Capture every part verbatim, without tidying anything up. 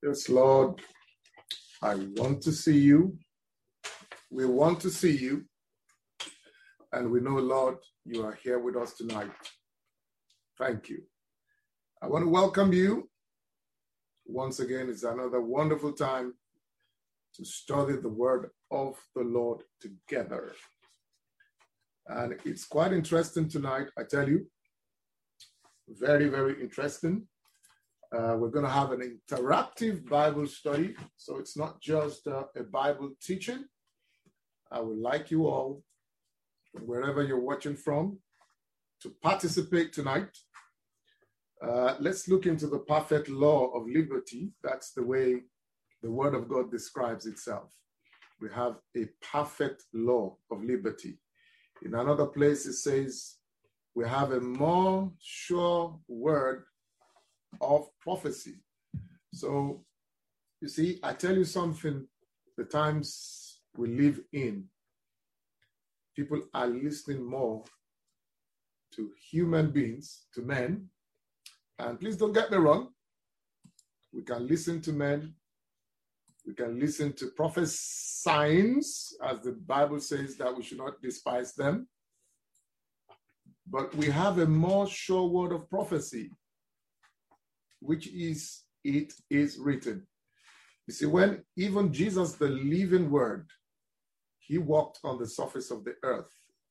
Yes, Lord, I want to see you. We want to see you. And we know, Lord, you are here with us tonight. Thank you. I want to welcome you. Once again, it's another wonderful time to study the word of the Lord together. And it's quite interesting tonight, I tell you. Very, very interesting. Uh, we're going to have an interactive Bible study. So it's not just uh, a Bible teaching. I would like you all, wherever you're watching from, to participate tonight. Uh, let's look into the perfect law of liberty. That's the way the Word of God describes itself. We have a perfect law of liberty. In another place, it says, we have a more sure word of prophecy. So, you see, I tell you something, the times we live in, people are listening more to human beings, to men. And please don't get me wrong. We can listen to men. We can listen to prophets' signs, as the Bible says that we should not despise them. But we have a more sure word of prophecy, which is, it is written. You see, when even Jesus, the living word, he walked on the surface of the earth,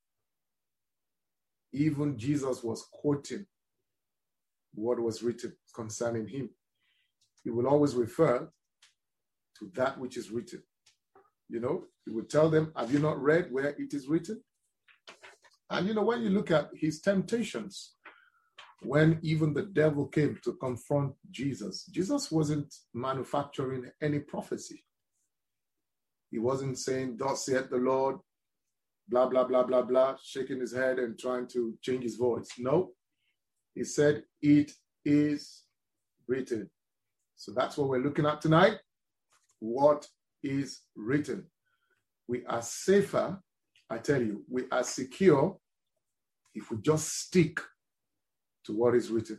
even Jesus was quoting what was written concerning him. He will always refer to that which is written. You know, he would tell them, have you not read where it is written? And you know, when you look at his temptations, when even the devil came to confront Jesus, Jesus wasn't manufacturing any prophecy. He wasn't saying, thus saith the Lord, blah, blah, blah, blah, blah, shaking his head and trying to change his voice. No, he said, it is written. So that's what we're looking at tonight. What is written? We are safer, I tell you, we are secure if we just stick to what is written.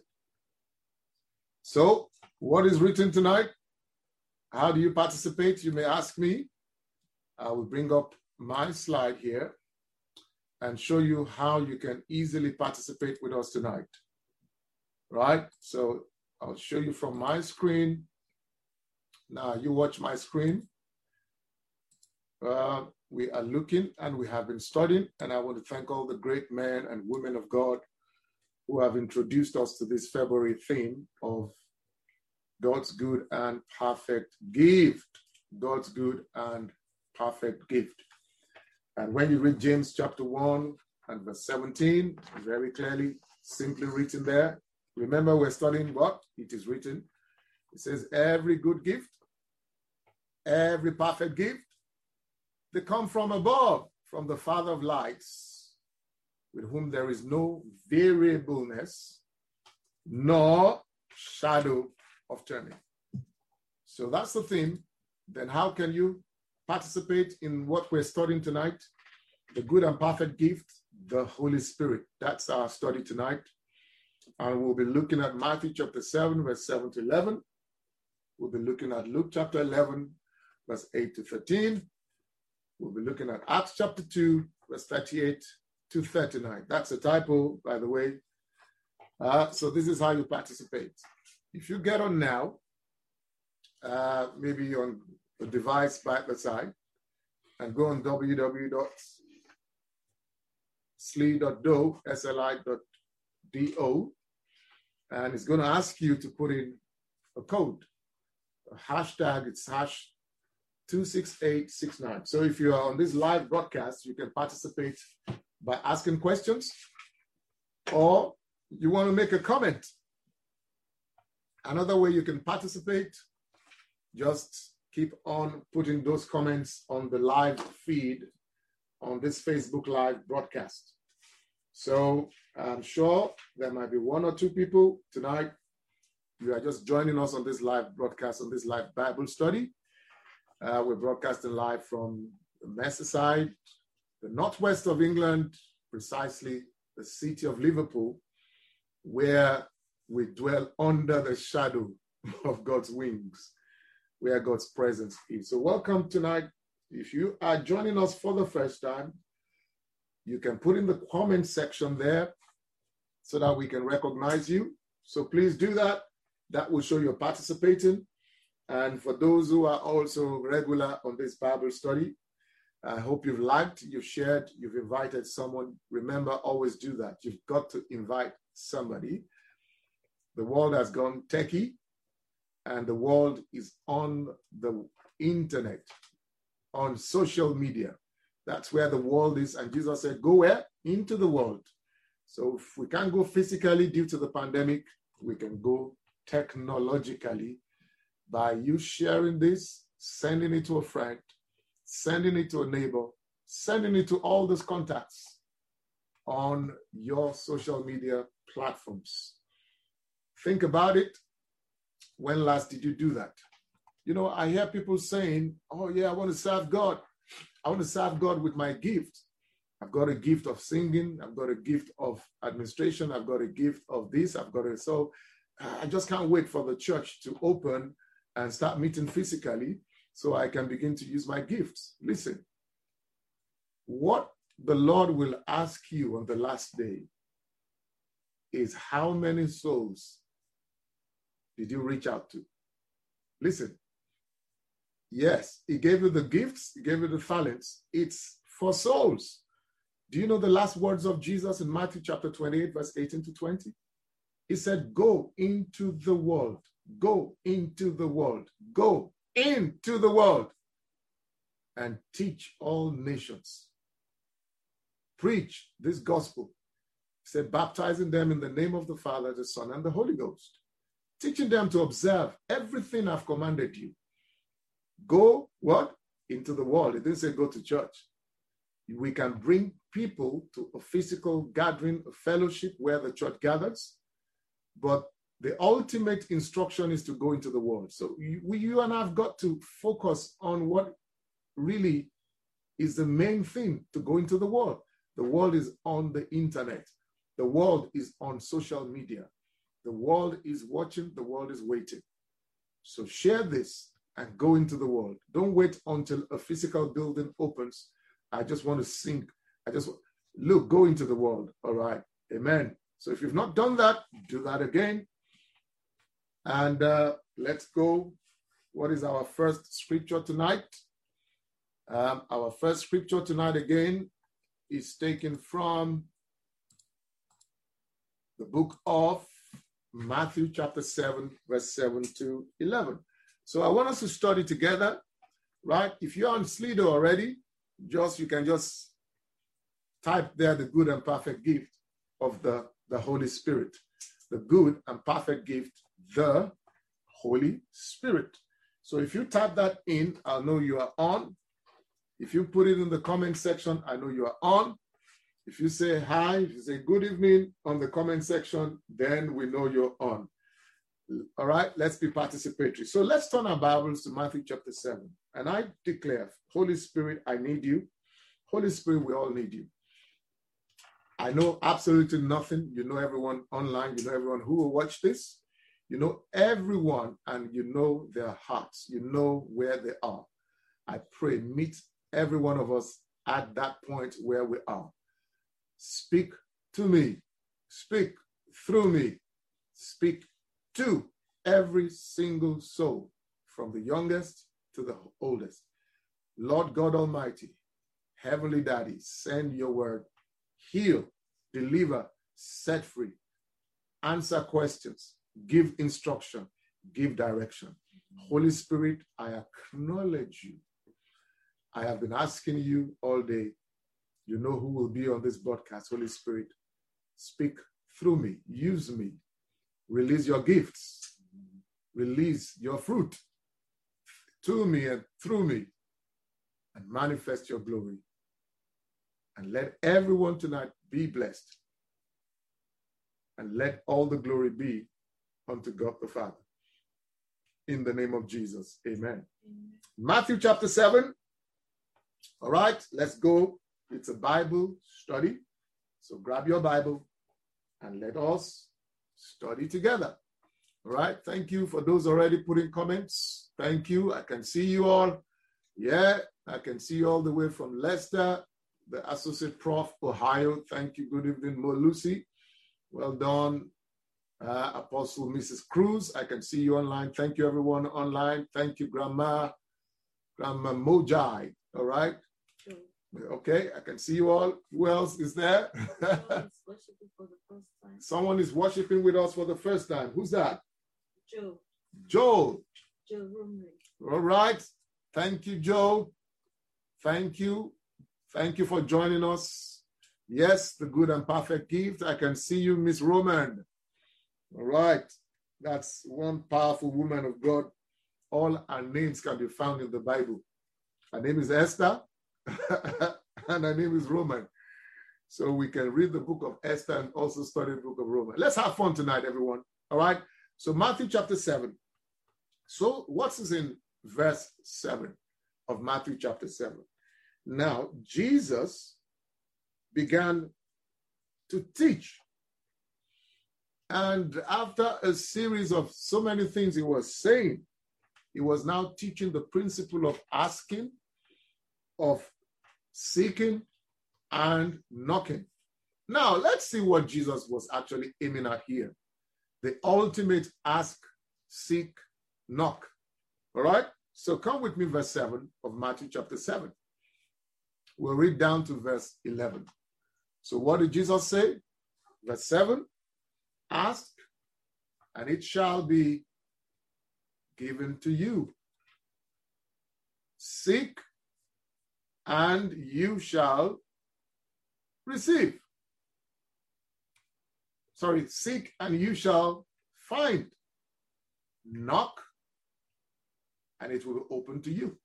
So, what is written tonight? How do you participate? You may ask me. I will bring up my slide here and show you how you can easily participate with us tonight. Right? So, I'll show you from my screen. Now, you watch my screen. Uh, we are looking and we have been studying, and I want to thank all the great men and women of God who have introduced us to this February theme of God's good and perfect gift. God's good and perfect gift. And when you read James chapter one and verse seventeen, very clearly, simply written there, remember we're studying what? It is written. It says every good gift, every perfect gift, they come from above, from the Father of lights, with whom there is no variableness, nor shadow of turning. So that's the theme. Then how can you participate in what we're studying tonight? The good and perfect gift, the Holy Spirit. That's our study tonight. And we'll be looking at Matthew chapter seven, verse seven to eleven. We'll be looking at Luke chapter eleven, verse eight to thirteen. We'll be looking at Acts chapter two, verse thirty-eight to thirty-nine. That's a typo, by the way. Uh, so this is how you participate. If you get on now, uh, maybe on the device by the side, and go on w w w dot sli dot do, S L I dot D O, and it's going to ask you to put in a code. A hashtag, it's hash two six eight six nine. So if you are on this live broadcast, you can participate by asking questions, or you want to make a comment. Another way you can participate, just keep on putting those comments on the live feed on this Facebook Live broadcast. So I'm sure there might be one or two people tonight. You are just joining us on this live broadcast, on this live Bible study. Uh, we're broadcasting live from the Merseyside, the northwest of England, precisely the city of Liverpool, where we dwell under the shadow of God's wings. where God's presence is. So welcome tonight. If you are joining us for the first time, you can put in the comment section there so that we can recognize you. So please do that. That will show you're participating. And for those who are also regular on this Bible study, I hope you've liked, you've shared, you've invited someone. Remember, always do that. You've got to invite somebody. The world has gone techie, and the world is on the internet, on social media. That's where the world is. And Jesus said, go where? Into the world. So if we can't go physically due to the pandemic, we can go technologically by you sharing this, sending it to a friend, sending it to a neighbor, sending it to all those contacts on your social media platforms. Think about it. When last did you do that? You know, I hear people saying, oh yeah, I want to serve God. I want to serve God with my gift. I've got a gift of singing. I've got a gift of administration. I've got a gift of this. I've got a, so I just can't wait for the church to open and start meeting physically so I can begin to use my gifts. Listen, what the Lord will ask you on the last day is how many souls did you reach out to? Listen, yes, he gave you the gifts, he gave you the talents. It's for souls. Do you know the last words of Jesus in Matthew chapter twenty-eight, verse eighteen to twenty? He said, go into the world, go into the world, go into the world and teach all nations. Preach this gospel. He said, baptizing them in the name of the Father, the Son, and the Holy Ghost. Teaching them to observe everything I've commanded you. Go, what? Into the world. It didn't say go to church. We can bring people to a physical gathering, a fellowship where the church gathers, but the ultimate instruction is to go into the world. So you, you and I have got to focus on what really is the main thing, to go into the world. The world is on the internet. The world is on social media. The world is watching, the world is waiting. So share this and go into the world. Don't wait until a physical building opens. I just want to sing. I just, look, go into the world. All right. Amen. So if you've not done that, do that again. And uh, let's go. What is our first scripture tonight? Um, our first scripture tonight again is taken from the book of Matthew chapter seven, verse seven to eleven. So I want us to study together, right? If you're on Slido already, just you can just type there the good and perfect gift of the, the Holy Spirit. The good and perfect gift, the Holy Spirit. So if you type that in, I'll know you are on. If you put it in the comment section, I know you are on. If you say hi, if you say good evening on the comment section, then we know you're on. All right, let's be participatory. So let's turn our Bibles to Matthew chapter seven. And I declare, Holy Spirit, I need you. Holy Spirit, we all need you. I know absolutely nothing. You know everyone online. You know everyone who will watch this. You know everyone, and you know their hearts. You know where they are. I pray, meet every one of us at that point where we are. Speak to me. Speak through me. Speak to every single soul, from the youngest to the oldest. Lord God Almighty, Heavenly Daddy, send your word. Heal, deliver, set free, answer questions, give instruction, give direction. Holy Spirit, I acknowledge you. I have been asking you all day. You know who will be on this broadcast. Holy Spirit, speak through me. Use me. Release your gifts. Release your fruit to me and through me, and manifest your glory. And let everyone tonight be blessed. And let all the glory be unto God the Father. In the name of Jesus. Amen. Amen. Matthew chapter seven. All right, let's go. It's a Bible study. So grab your Bible and let us study together. All right, thank you for those already putting comments. Thank you. I can see you all. Yeah, I can see you all the way from Leicester, the Associate Prof, Ohio. Thank you. Good evening, Mo Lucy. Well done, uh, Apostle Missus Cruz. I can see you online. Thank you, everyone online. Thank you, Grandma, Grandma Mojai. All right. Sure. Okay, I can see you all. Who else is there? Someone is worshiping with us for the first time. Who's that? Joe. Joe. Joe Rumley. All right. Thank you, Joe. Thank you. Thank you for joining us. Yes, the good and perfect gift. I can see you, Miss Roman. All right. That's one powerful woman of God. All her names can be found in the Bible. Her name is Esther, and her name is Roman. So we can read the book of Esther and also study the book of Romans. Let's have fun tonight, everyone. All right. So Matthew chapter seven. So what's is in verse seven of Matthew chapter seven? Now, Jesus began to teach. And after a series of so many things he was saying, he was now teaching the principle of asking, of seeking, and knocking. Now, let's see what Jesus was actually aiming at here. The ultimate ask, seek, knock. All right? So come with me, verse seven of Matthew chapter seven. We'll read down to verse eleven. So what did Jesus say? Verse seven, ask, and it shall be given to you. Seek, and you shall receive. Sorry, seek and you shall find. Knock and it will be open to you.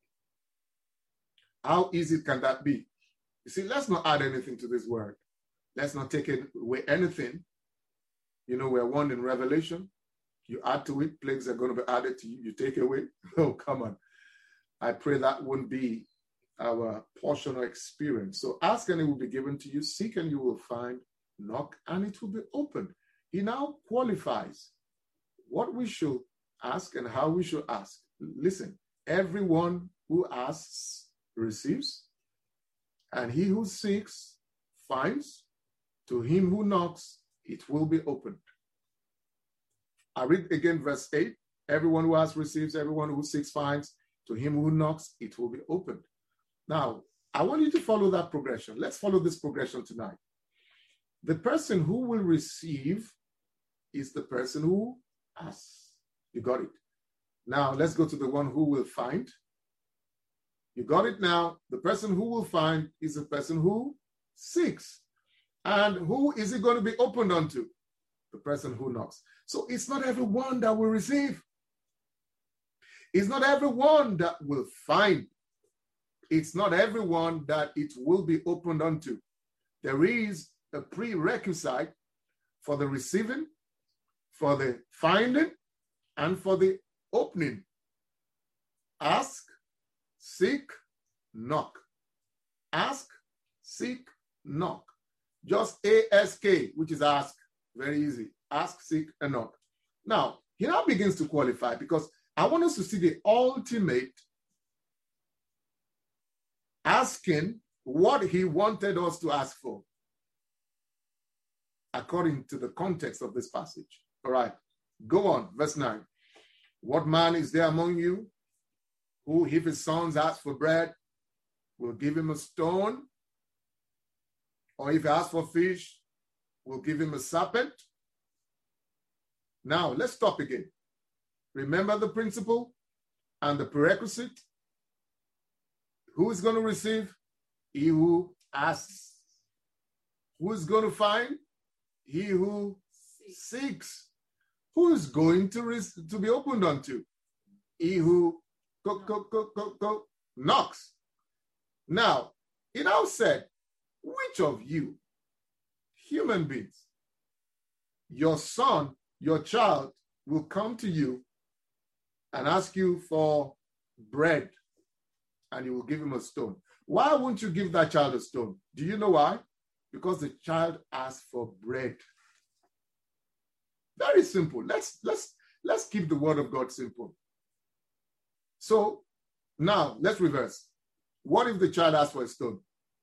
How easy can that be? You see, let's not add anything to this word. Let's not take away anything. You know, we're warned in Revelation. You add to it, plagues are going to be added to you. You take away. Oh, come on. I pray that wouldn't be our portion or experience. So ask and it will be given to you. Seek and you will find. Knock and it will be opened. He now qualifies what we should ask and how we should ask. Listen, everyone who asks receives, and he who seeks finds. To him who knocks, it will be opened. I read again verse eight. Everyone who asks receives, everyone who seeks finds. To him who knocks, it will be opened. Now, I want you to follow that progression. Let's follow this progression tonight. The person who will receive is the person who asks. You got it. Now, let's go to the one who will find. You got it now. The person who will find is the person who seeks. And who is it going to be opened unto? The person who knocks. So it's not everyone that will receive. It's not everyone that will find. It's not everyone that it will be opened unto. There is a prerequisite for the receiving, for the finding, and for the opening. Ask, seek, knock. Ask, seek, knock. Just A S K, which is ask. Very easy. Ask, seek, and knock. Now, he now begins to qualify because I want us to see the ultimate asking what he wanted us to ask for, according to the context of this passage. All right, go on, verse nine. What man is there among you who, if his sons ask for bread, will give him a stone? Or if he asks for fish, will give him a serpent? Now, let's stop again. Remember the principle and the prerequisite. Who is going to receive? He who asks. Who is going to find? He who seeks. Who is going to, re- to be opened unto? He who go, go, go, go, go, knocks. Now, it now said, which of you, human beings, your son, your child will come to you and ask you for bread, and you will give him a stone? Why won't you give that child a stone? Do you know why? Because the child asked for bread. Very simple. Let's let's let's keep the word of God simple. So now let's reverse. What if the child asks for a stone?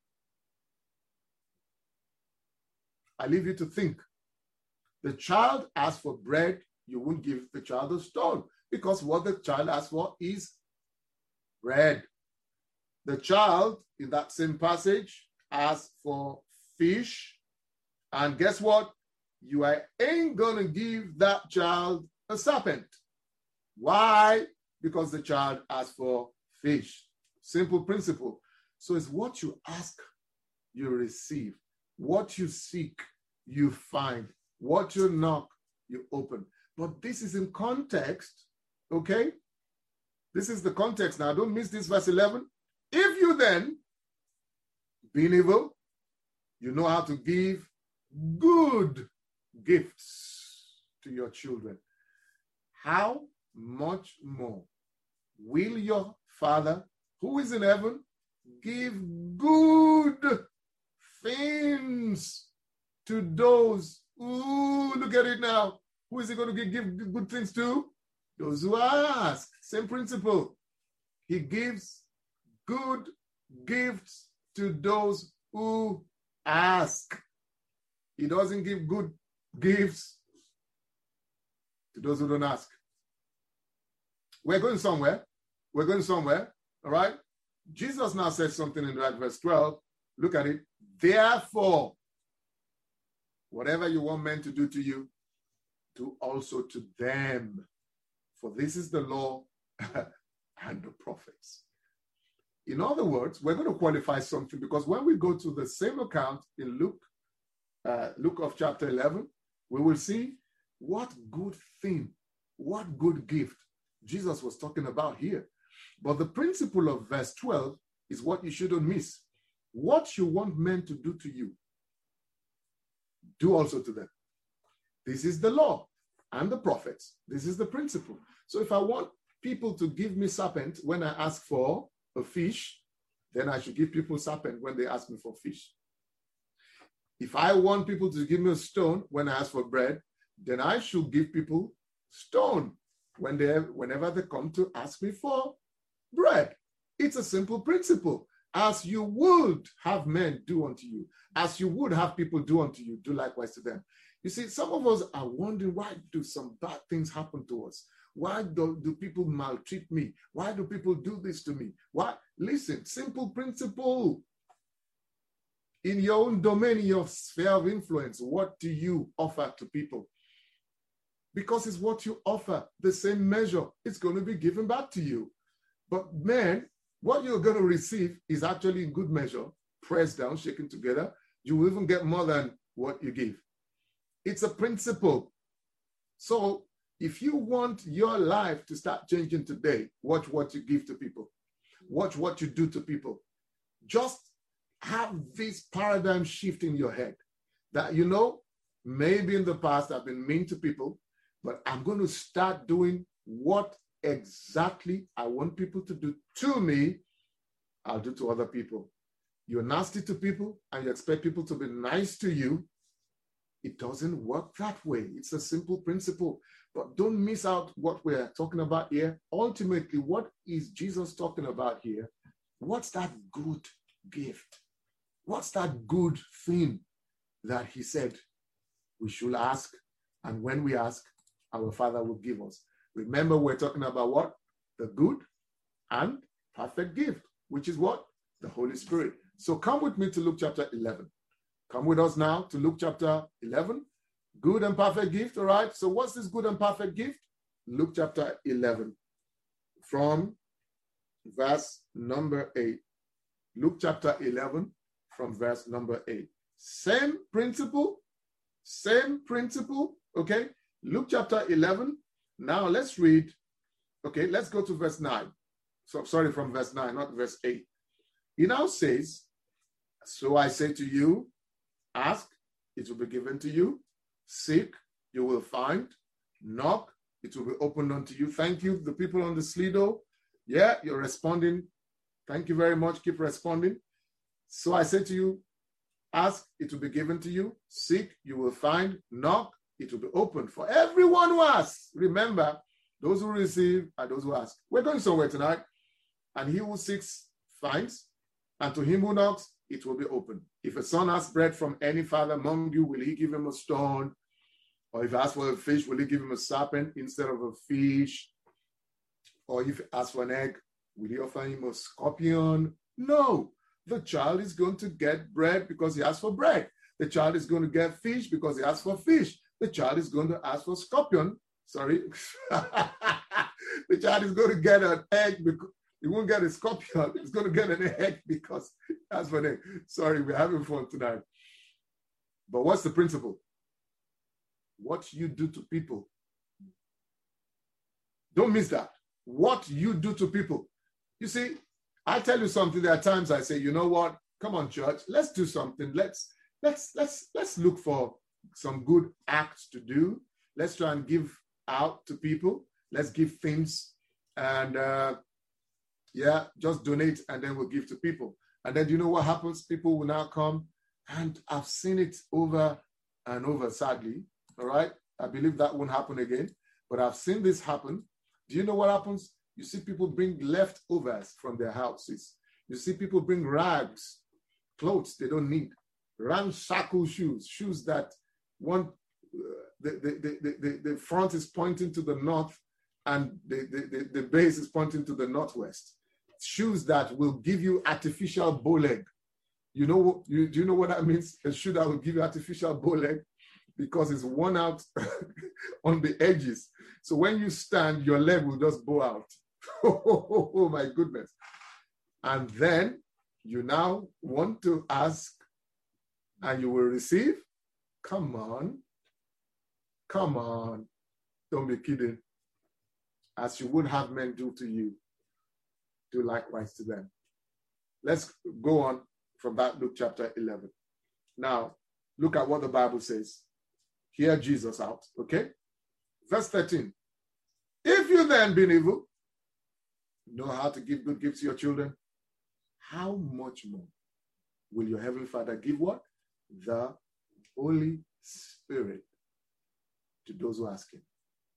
I leave you to think. The child asks for bread, you won't give the child a stone because what the child asks for is bread. The child in that same passage asks for fish, and guess what? You ain't gonna give that child a serpent. Why? Because the child asked for fish. Simple principle. So it's what you ask, you receive. What you seek, you find. What you knock, you open. But this is in context, okay? This is the context. Now, don't miss this verse eleven. If you then, being evil, you know how to give good gifts to your children, how much more will your Father who is in heaven give good things to those who, look at it now, who is he going to give good things to? Those who ask. Same principle. He gives good gifts to those who ask. He doesn't give good gifts to those who don't ask. We're going somewhere. We're going somewhere. All right. Jesus now says something in that verse twelve. Look at it. Therefore, whatever you want men to do to you, do also to them. For this is the law and the prophets. In other words, we're going to qualify something because when we go to the same account in Luke, uh, Luke of chapter eleven, we will see what good thing, what good gift Jesus was talking about here. But the principle of verse twelve is what you shouldn't miss. What you want men to do to you, do also to them. This is the law and the prophets. This is the principle. So if I want people to give me serpent when I ask for a fish, then I should give people serpent when they ask me for fish. If I want people to give me a stone when I ask for bread, then I should give people stone when they, whenever they come to ask me for bread. It's a simple principle. As you would have men do unto you, as you would have people do unto you, do likewise to them. You see, some of us are wondering, why do some bad things happen to us? Why do, do people maltreat me? Why do people do this to me? Why? Listen, simple principle. In your own domain, in your sphere of influence, what do you offer to people? Because it's what you offer, the same measure, it's going to be given back to you. But man, what you're going to receive is actually in good measure, pressed down, shaken together. You will even get more than what you give. It's a principle. So if you want your life to start changing today, watch what you give to people. Watch what you do to people. Just have this paradigm shift in your head that, you know, maybe in the past I've been mean to people, but I'm going to start doing what exactly I want people to do to me, I'll do to other people. You're nasty to people and you expect people to be nice to you. It doesn't work that way. It's a simple principle. But don't miss out what we're talking about here. Ultimately, what is Jesus talking about here? What's that good gift? What's that good thing that he said we should ask? And when we ask, our Father will give us. Remember, we're talking about what? The good and perfect gift, which is what? The Holy Spirit. So come with me to Luke chapter eleven. Come with us now to Luke chapter eleven. Good and perfect gift, all right? So what's this good and perfect gift? Luke chapter eleven from verse number eight. Luke chapter eleven from verse number eight. Same principle, same principle, okay? Luke chapter eleven. Now let's read, okay, let's go to verse nine. So sorry, from verse nine, not verse eight. He now says, so I say to you, ask, it will be given to you. Seek, you will find. Knock, it will be opened unto you. Thank you, the people on the Slido. Yeah, you're responding. Thank you very much. Keep responding. So I say to you, ask, it will be given to you. Seek, you will find. Knock, it will be opened. For everyone who asks, remember, Those who receive are those who ask. We're going somewhere tonight. And he who seeks finds, and to him who knocks, it will be open. If a son asks bread from any father among you, will he give him a stone? Or if he asks for a fish, will he give him a serpent instead of a fish? Or if he asks for an egg, will he offer him a scorpion? No. The child is going to get bread because he asked for bread. The child is going to get fish because he asked for fish. The child is going to ask for scorpion. Sorry. The child is going to get an egg because he won't get a scorpion. He's going to get an egg because that's for an egg. Sorry, we're having fun tonight. But what's the principle? What you do to people. Don't miss that. What you do to people. You see, I tell you something, there are times I say, you know what? Come on, church, let's do something. Let's let's let's let's look for some good acts to do. Let's try and give out to people. Let's give things and uh, yeah, just donate and then we'll give to people. And then you know what happens? People will now come, and I've seen it over and over, sadly. All right. I believe that won't happen again, but I've seen this happen. Do you know what happens? You see people bring leftovers from their houses. You see people bring rags, clothes they don't need, ramshackle shoes, shoes that one, uh, the, the, the, the, the front is pointing to the north and the, the, the base is pointing to the northwest. Shoes that will give you artificial bow leg. You know, you, do you know what that means? A shoe that will give you artificial bow leg because it's worn out on the edges. So when you stand, your leg will just bow out. Oh, my goodness. And then you now want to ask and you will receive? Come on. Come on. Don't be kidding. As you would have men do to you, do likewise to them. Let's go on from that Luke chapter eleven. Now, look at what the Bible says. Hear Jesus out, okay? Verse thirteen. If you then, being evil, know how to give good gifts to your children, how much more will your heavenly Father give what? The Holy Spirit to those who ask him.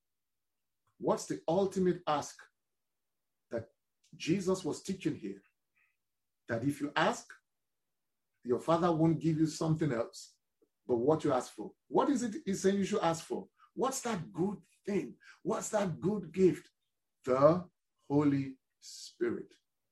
What's the ultimate ask that Jesus was teaching here? That if you ask, your Father won't give you something else but what you ask for. What is it he's saying you should ask for? What's that good thing? What's that good gift? The Holy Spirit.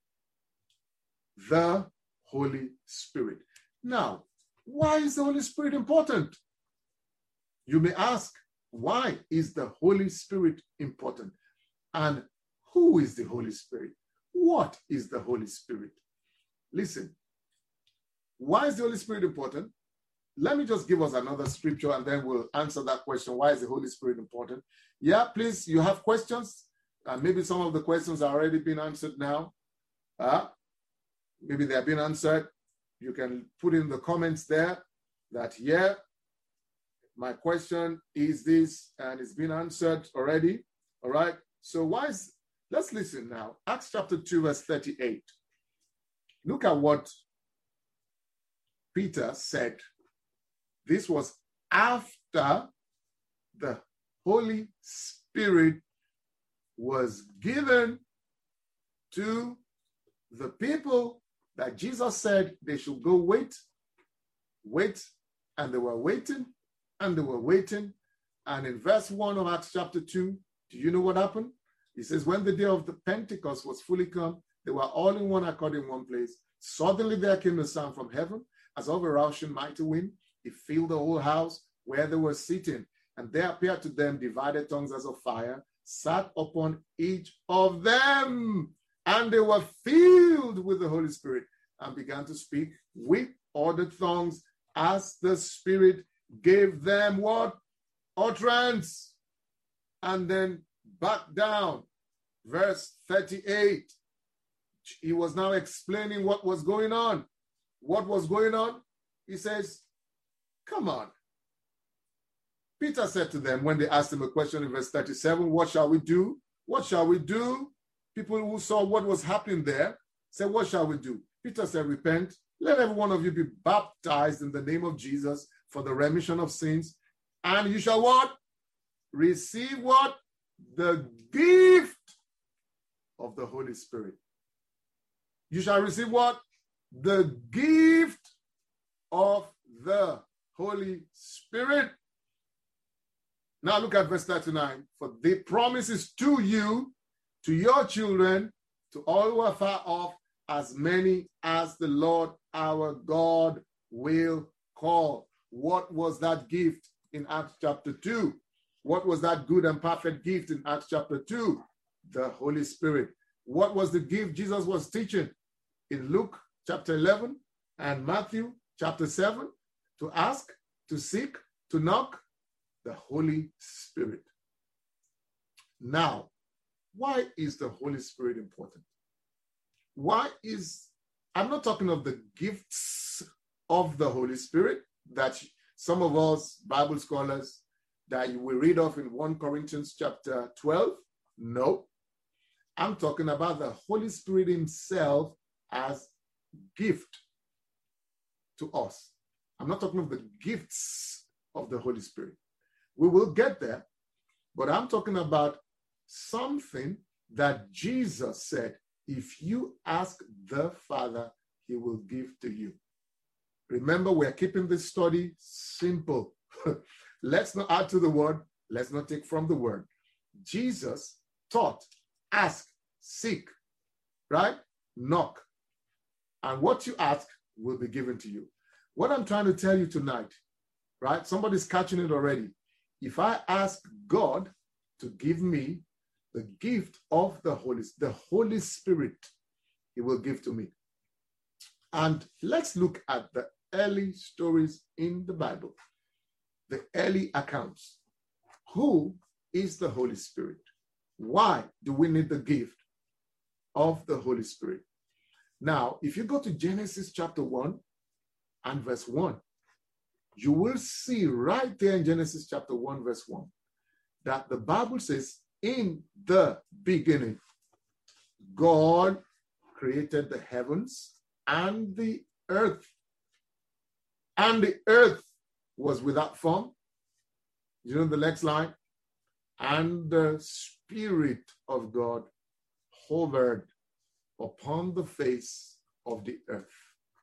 The Holy Spirit. Now, why is the Holy Spirit important? You may ask, why is the Holy Spirit important? And who is the Holy Spirit? What is the Holy Spirit? Listen, why is the Holy Spirit important? Let me just give us another scripture and then we'll answer that question. Why is the Holy Spirit important? Yeah, please, you have questions? Uh, maybe some of the questions have already been answered now. Uh, maybe they have been answered. You can put in the comments there that, yeah, my question is this, and it's been answered already. All right. So why is, let's listen now. Acts chapter two, verse thirty-eight. Look at what Peter said. This was after the Holy Spirit was given to the people that Jesus said they should go wait, wait, and they were waiting, and they were waiting. And in verse one of Acts chapter two, do you know what happened? He says, when the day of the Pentecost was fully come, they were all in one accord in one place. Suddenly there came a sound from heaven, as of a rushing mighty wind. It filled the whole house where they were sitting. And there appeared to them divided tongues as of fire, sat upon each of them. And they were filled with the Holy Spirit and began to speak with other tongues as the Spirit gave them what? Utterance. And then back down, verse thirty-eight. He was now explaining what was going on. What was going on? He says, come on. Peter said to them when they asked him a question in verse thirty-seven, what shall we do? What shall we do? People who saw what was happening there said, what shall we do? Peter said, repent. Let every one of you be baptized in the name of Jesus for the remission of sins. And you shall what? Receive what? the gift of the Holy Spirit. You shall receive what? The gift of the Holy Spirit. Now look at verse thirty-nine. For the promise is to you, to your children, to all who are far off, as many as the Lord our God will call. What was that gift in Acts chapter two? What was that good and perfect gift in Acts chapter two? The Holy Spirit. What was the gift Jesus was teaching in Luke chapter eleven and Matthew chapter seven? To ask, to seek, to knock. The Holy Spirit. Now, why is the Holy Spirit important? Why is, I'm not talking of the gifts of the Holy Spirit that some of us Bible scholars that you will read of in First Corinthians chapter twelve. No, I'm talking about the Holy Spirit himself as gift to us. I'm not talking of the gifts of the Holy Spirit. We will get there, but I'm talking about something that Jesus said, if you ask the Father, he will give to you. Remember, we're keeping this study simple. Let's not add to the word. Let's not take from the word. Jesus taught, ask, seek, right? Knock. And what you ask will be given to you. What I'm trying to tell you tonight, right? Somebody's catching it already. If I ask God to give me the gift of the Holy, the Holy Spirit, he will give to me. And let's look at the early stories in the Bible, the early accounts. Who is the Holy Spirit? Why do we need the gift of the Holy Spirit? Now, if you go to Genesis chapter one and verse one, you will see right there in Genesis chapter one, verse one, that the Bible says, in the beginning, God created the heavens and the earth. And the earth was without form. You know the next line? And the Spirit of God hovered upon the face of the earth.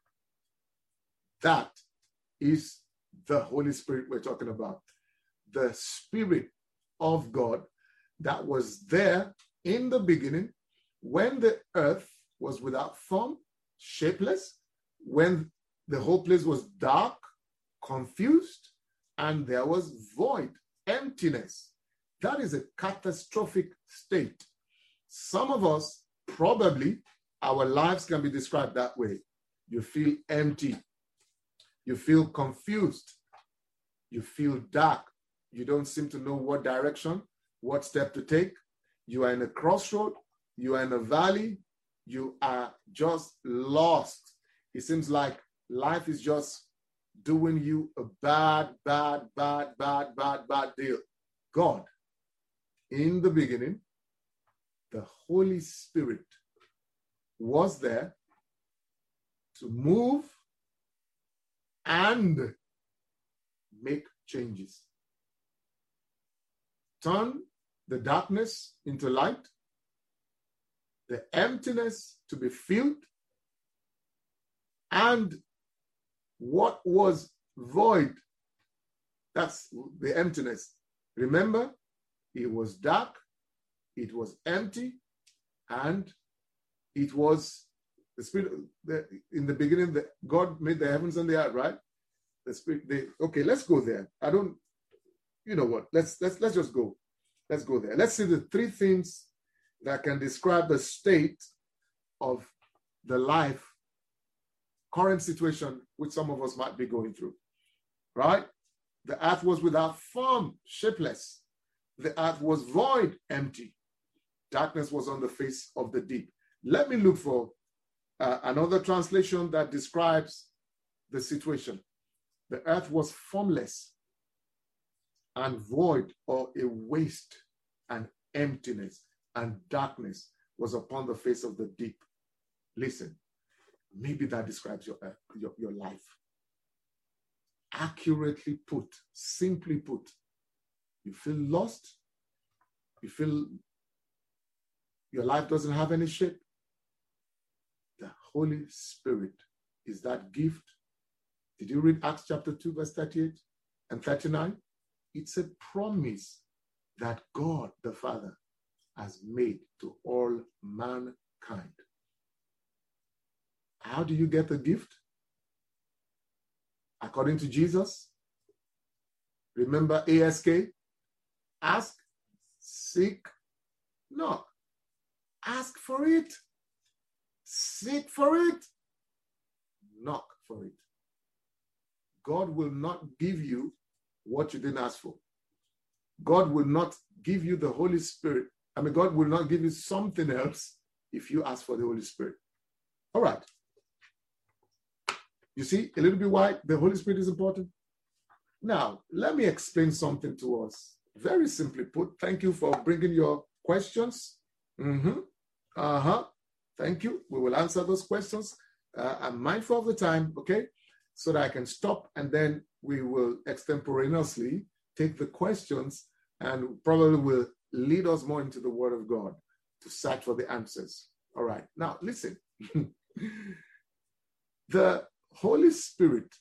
That is the Holy Spirit we're talking about. The Spirit of God that was there in the beginning when the earth was without form, shapeless, when the whole place was dark, confused, and there was void, emptiness. That is a catastrophic state. Some of us, probably, our lives can be described that way. You feel empty. You feel confused. You feel dark. You don't seem to know what direction, what step to take. You are in a crossroad. You are in a valley. You are just lost. It seems like life is just doing you a bad, bad, bad, bad, bad, bad deal. God, in the beginning, the Holy Spirit was there to move and make changes. Turn the darkness into light, the emptiness to be filled, and what was void, that's the emptiness. Remember, it was dark, it was empty, and it was the Spirit. The, in the beginning, the, God made the heavens and the earth, right? The Spirit. They, okay, let's go there. I don't. You know what? Let's let's let's just go. Let's go there. Let's see the three things that can describe the state of the life, current situation which some of us might be going through. Right? The earth was without form, shapeless. The earth was void, empty. Darkness was on the face of the deep. Let me look for uh, another translation that describes the situation. The earth was formless and void, or a waste and emptiness and darkness was upon the face of the deep. Listen, maybe that describes your, uh, your, your life. Accurately put, simply put, you feel lost, You feel your life doesn't have any shape? The Holy Spirit is that gift. Did you read Acts chapter two, verse thirty-eight and thirty-nine? It's a promise that God the Father has made to all mankind. How do you get the gift? According to Jesus, remember A S K? Ask, seek, knock. Ask for it. Seek for it. Knock for it. God will not give you what you didn't ask for. God will not give you the Holy Spirit. I mean, God will not give you something else if you ask for the Holy Spirit. All right. You see a little bit why the Holy Spirit is important? Now, let me explain something to us. Very simply put, thank you for bringing your questions. Mm-hmm. Uh-huh. Thank you. We will answer those questions. Uh, I'm mindful of the time, okay? So that I can stop, and then we will extemporaneously take the questions and probably will lead us more into the Word of God to search for the answers. All right. Now, listen. The Holy Spirit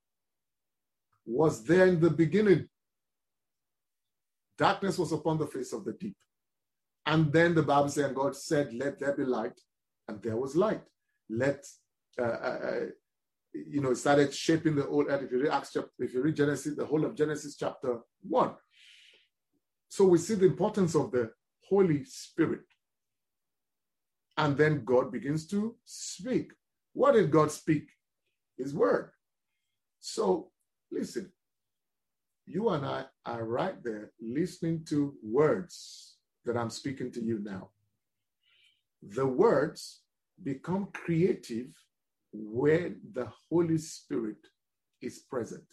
was there in the beginning. Darkness was upon the face of the deep. And then the Bible said, God said, let there be light. And there was light. Let, uh, uh, you know, it started shaping the whole earth. If you read Acts chapter, if you read Genesis, the whole of Genesis chapter one. So we see the importance of the Holy Spirit. And then God begins to speak. What did God speak? His word. So listen, you and I are right there listening to words that I'm speaking to you now. The words become creative when the Holy Spirit is present.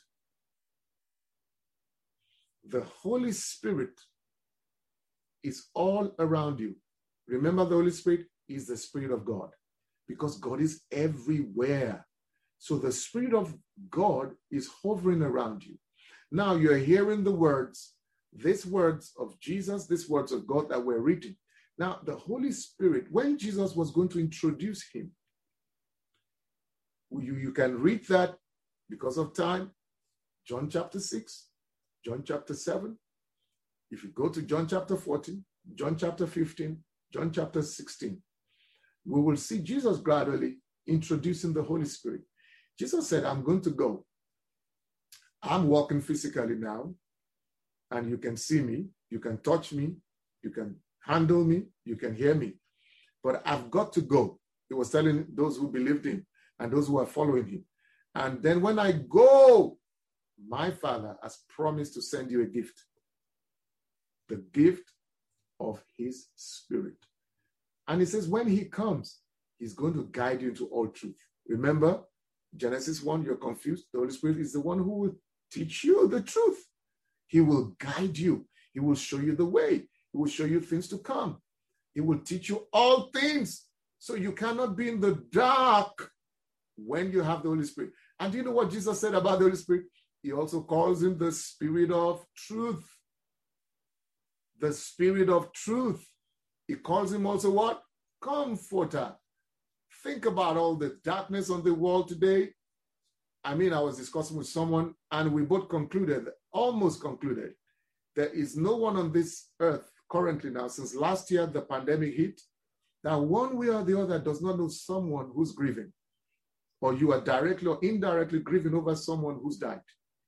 The Holy Spirit is all around you. Remember, the Holy Spirit is the Spirit of God because God is everywhere. So the Spirit of God is hovering around you. Now you're hearing the words, these words of Jesus, these words of God that we're reading. Now the Holy Spirit, when Jesus was going to introduce him, you, you can read that because of time, John chapter six, John chapter seven. If you go to John chapter fourteen, John chapter fifteen, John chapter sixteen, we will see Jesus gradually introducing the Holy Spirit. Jesus said, I'm going to go. I'm walking physically now, and you can see me, you can touch me, you can handle me, you can hear me. But I've got to go. He was telling those who believed him and those who are following him. And then when I go, my Father has promised to send you a gift. The gift of his Spirit. And he says, when he comes, he's going to guide you into all truth. Remember, Genesis one, you're confused. The Holy Spirit is the one who will teach you the truth. He will guide you. He will show you the way. He will show you things to come. He will teach you all things. So you cannot be in the dark when you have the Holy Spirit. And do you know what Jesus said about the Holy Spirit? He also calls him the Spirit of truth. The Spirit of truth. He calls him also what? Comforter. Think about all the darkness on the world today. I mean, I was discussing with someone and we both concluded, almost concluded, there is no one on this earth currently now, since last year the pandemic hit, that one way or the other does not know someone who's grieving, or you are directly or indirectly grieving over someone who's died.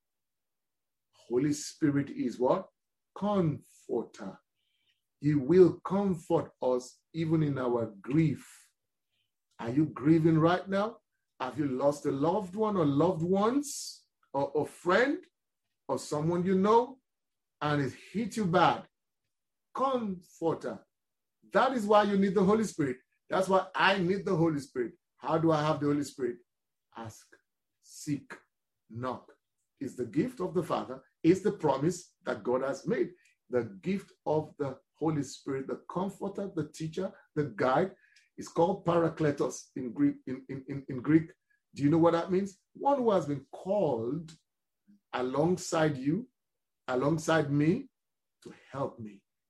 Holy Spirit is what? Comforter. He will comfort us even in our grief. Are you grieving right now? Have you lost a loved one or loved ones or a friend or someone you know and it hit you bad? Comforter. That is why you need the Holy Spirit. That's why I need the Holy Spirit. How do I have the Holy Spirit? Ask, seek, knock. It's the gift of the Father. It's the promise that God has made. The gift of the Holy Spirit, the comforter, the teacher, the guide, is called Parakletos in Greek. In, in, in Greek. Do you know what that means? One who has been called alongside you, alongside me, to help me.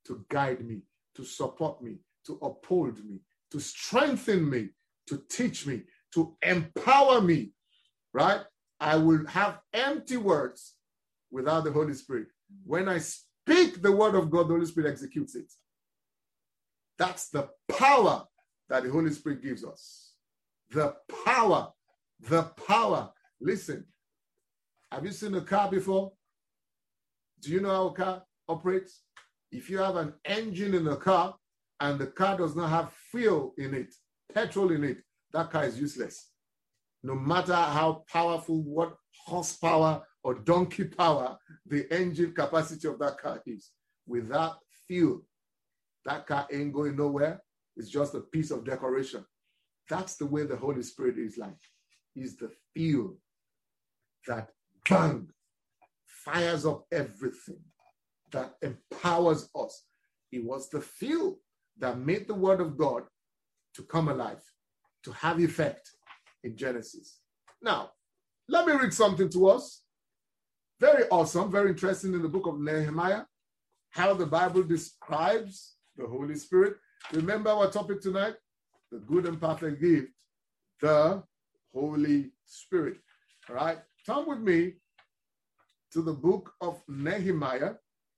to guide me, to support me, to uphold me, to strengthen me, to teach me, to empower me, right? I will have empty words without the Holy Spirit. When I speak the word of God, the Holy Spirit executes it. That's the power that the Holy Spirit gives us. The power, the power. Listen, have you seen a car before? Do you know how a car operates? If you have an engine in a car and the car does not have fuel in it, petrol in it, that car is useless. No matter how powerful, what horsepower or donkey power the engine capacity of that car is, without fuel, that car ain't going nowhere. It's just a piece of decoration. That's the way the Holy Spirit is like. He's the fuel that bang, fires up everything, that empowers us. He was the fuel that made the word of God to come alive, to have effect in Genesis. Now, let me read something to us. Very awesome, very interesting in the book of Nehemiah, how the Bible describes the Holy Spirit. Remember our topic tonight? The good and perfect gift, the Holy Spirit. All right, turn with me to the book of Nehemiah.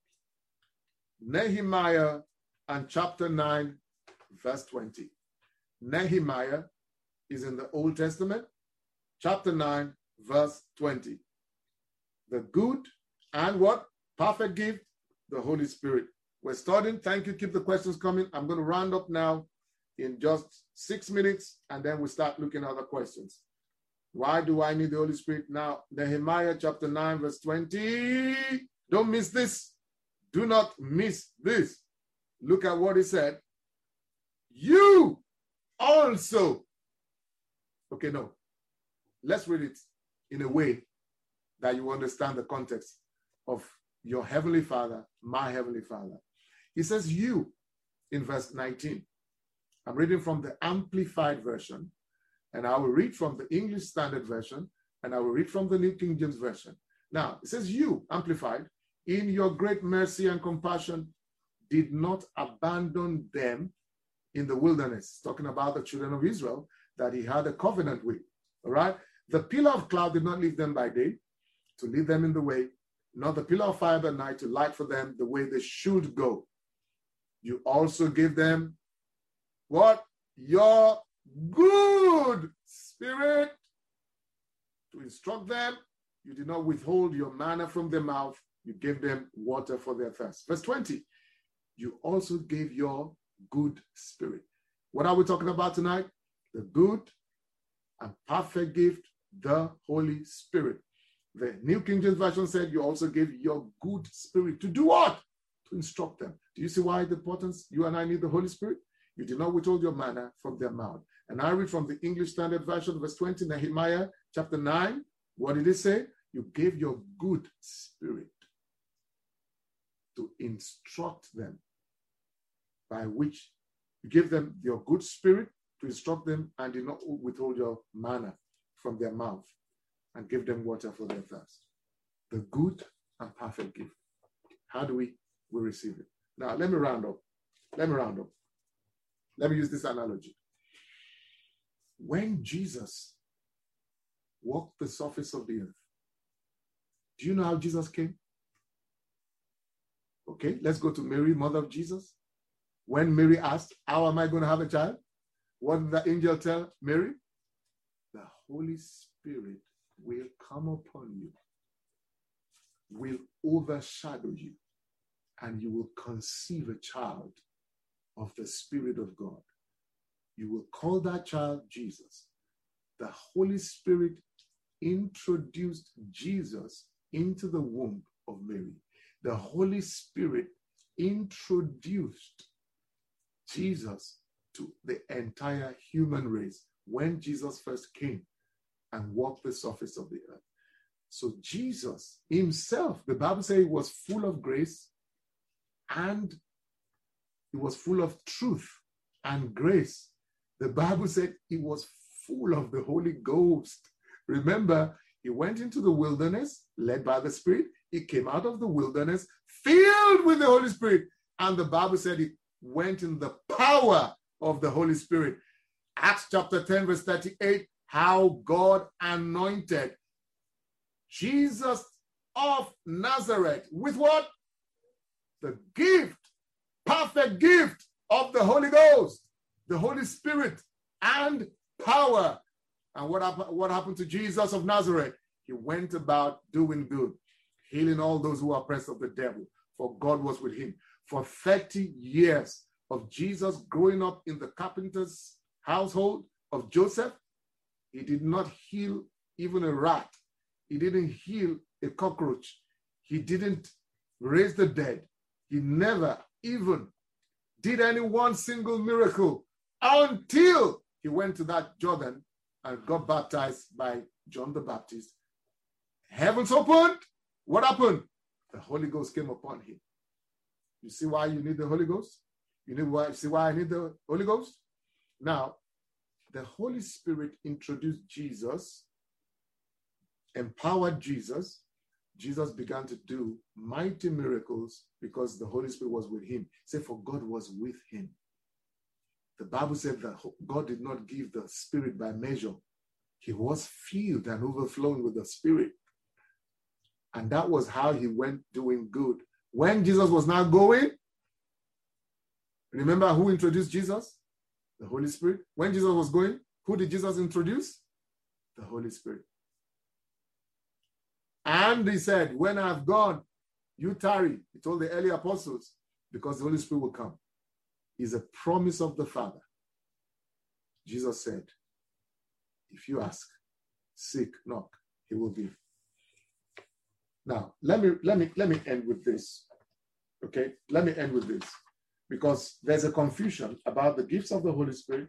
Nehemiah and chapter nine, verse twenty. Nehemiah is in the Old Testament, chapter nine, verse twenty. The good and what? Perfect gift, the Holy Spirit. We're starting. Thank you. Keep the questions coming. I'm going to round up now in just six minutes, and then we start looking at the questions. Why do I need the Holy Spirit? Now, Nehemiah chapter nine, verse twenty. Don't miss this. Do not miss this. Look at what he said. You also. Okay, no. Let's read it in a way that you understand the context of your heavenly Father, my heavenly Father. He says you in verse nineteen. I'm reading from the Amplified Version, and I will read from the English Standard Version, and I will read from the New King James Version. Now, it says you, Amplified, in your great mercy and compassion, did not abandon them in the wilderness, talking about the children of Israel that he had a covenant with, all right? The pillar of cloud did not leave them by day to lead them in the way, nor the pillar of fire by night to light for them the way they should go. You also gave them what? Your good spirit to instruct them. You did not withhold your manna from their mouth. You gave them water for their thirst. Verse twenty, you also gave your good spirit. What are we talking about tonight? The good and perfect gift, the Holy Spirit. The New King James Version said you also gave your good spirit to do what? To instruct them. Do you see why the importance you and I need the Holy Spirit? You did not withhold your manna from their mouth. And I read from the English Standard Version, verse twenty, Nehemiah chapter nine. What did it say? You gave your good spirit to instruct them, by which you gave them your good spirit to instruct them and did not withhold your manna from their mouth and give them water for their thirst. The good and perfect gift. How do we, we receive it? Now, let me round up. Let me round up. Let me use this analogy. When Jesus walked the surface of the earth, do you know how Jesus came? Okay, let's go to Mary, mother of Jesus. When Mary asked, how am I going to have a child? What did the angel tell Mary? The Holy Spirit will come upon you, will overshadow you, and you will conceive a child of the Spirit of God. You will call that child Jesus. The Holy Spirit introduced Jesus into the womb of Mary. The Holy Spirit introduced Jesus to the entire human race when Jesus first came and walked the surface of the earth. So Jesus himself, the Bible says he was full of grace and he was full of truth and grace. The Bible said he was full of the Holy Ghost. Remember, he went into the wilderness, led by the Spirit. He came out of the wilderness, filled with the Holy Spirit. And the Bible said it went in the power of the Holy Spirit. Acts chapter ten, verse thirty-eight, how God anointed Jesus of Nazareth with what? The gift, perfect gift of the Holy Ghost, the Holy Spirit, and power. And what, what happened to Jesus of Nazareth? He went about doing good, healing all those who are oppressed of the devil, for God was with him. For thirty years of Jesus growing up in the carpenter's household of Joseph, he did not heal even a rat. He didn't heal a cockroach. He didn't raise the dead. He never even did any one single miracle until he went to that Jordan and got baptized by John the Baptist. Heavens opened. What happened? The Holy Ghost came upon him. You see why you need the Holy Ghost? You need why, see why I need the Holy Ghost? Now, the Holy Spirit introduced Jesus, empowered Jesus. Jesus began to do mighty miracles because the Holy Spirit was with him. Say, for God was with him. The Bible said that God did not give the Spirit by measure. He was filled and overflowing with the Spirit. And that was how he went doing good. When Jesus was now going, remember who introduced Jesus? The Holy Spirit. When Jesus was going, who did Jesus introduce? The Holy Spirit. And he said, when I've gone, you tarry. He told the early apostles, because the Holy Spirit will come. It's a promise of the Father. Jesus said, if you ask, seek, knock, he will give. Now, let me, let me, let me end with this. Okay, let me end with this. Because there's a confusion about the gifts of the Holy Spirit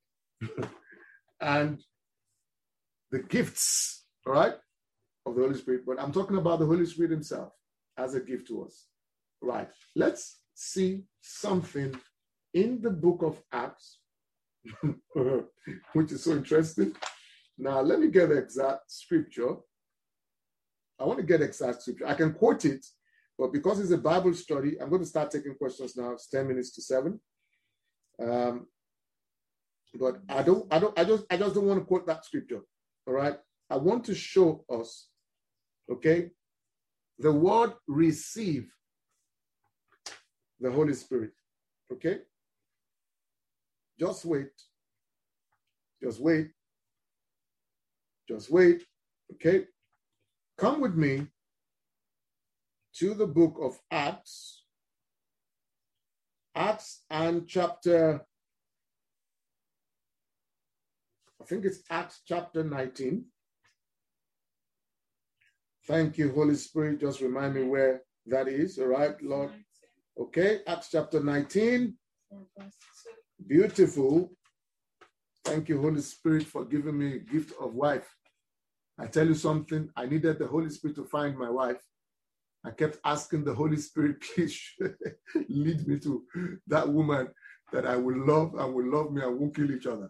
and the gifts, all right, of the Holy Spirit. But I'm talking about the Holy Spirit himself as a gift to us. Right. Let's see something in the book of Acts, which is so interesting. Now, let me get the exact scripture. I want to get exact scripture. I can quote it, but because it's a Bible study, I'm going to start taking questions now. It's ten minutes to seven. Um, but I don't, I don't, I just, I just don't want to quote that scripture. All right. I want to show us, okay, the word receive the Holy Spirit. Okay. Just wait. Just wait. Just wait. Okay. Come with me to the book of Acts. Acts and chapter, I think it's Acts chapter nineteen. Thank you, Holy Spirit. Just remind me where that is. All right, Lord. Okay, Acts chapter nineteen. Beautiful. Thank you, Holy Spirit, for giving me a gift of wife. I tell you something, I needed the Holy Spirit to find my wife. I kept asking the Holy Spirit, please lead me to that woman that I will love and will love me and won't kill each other.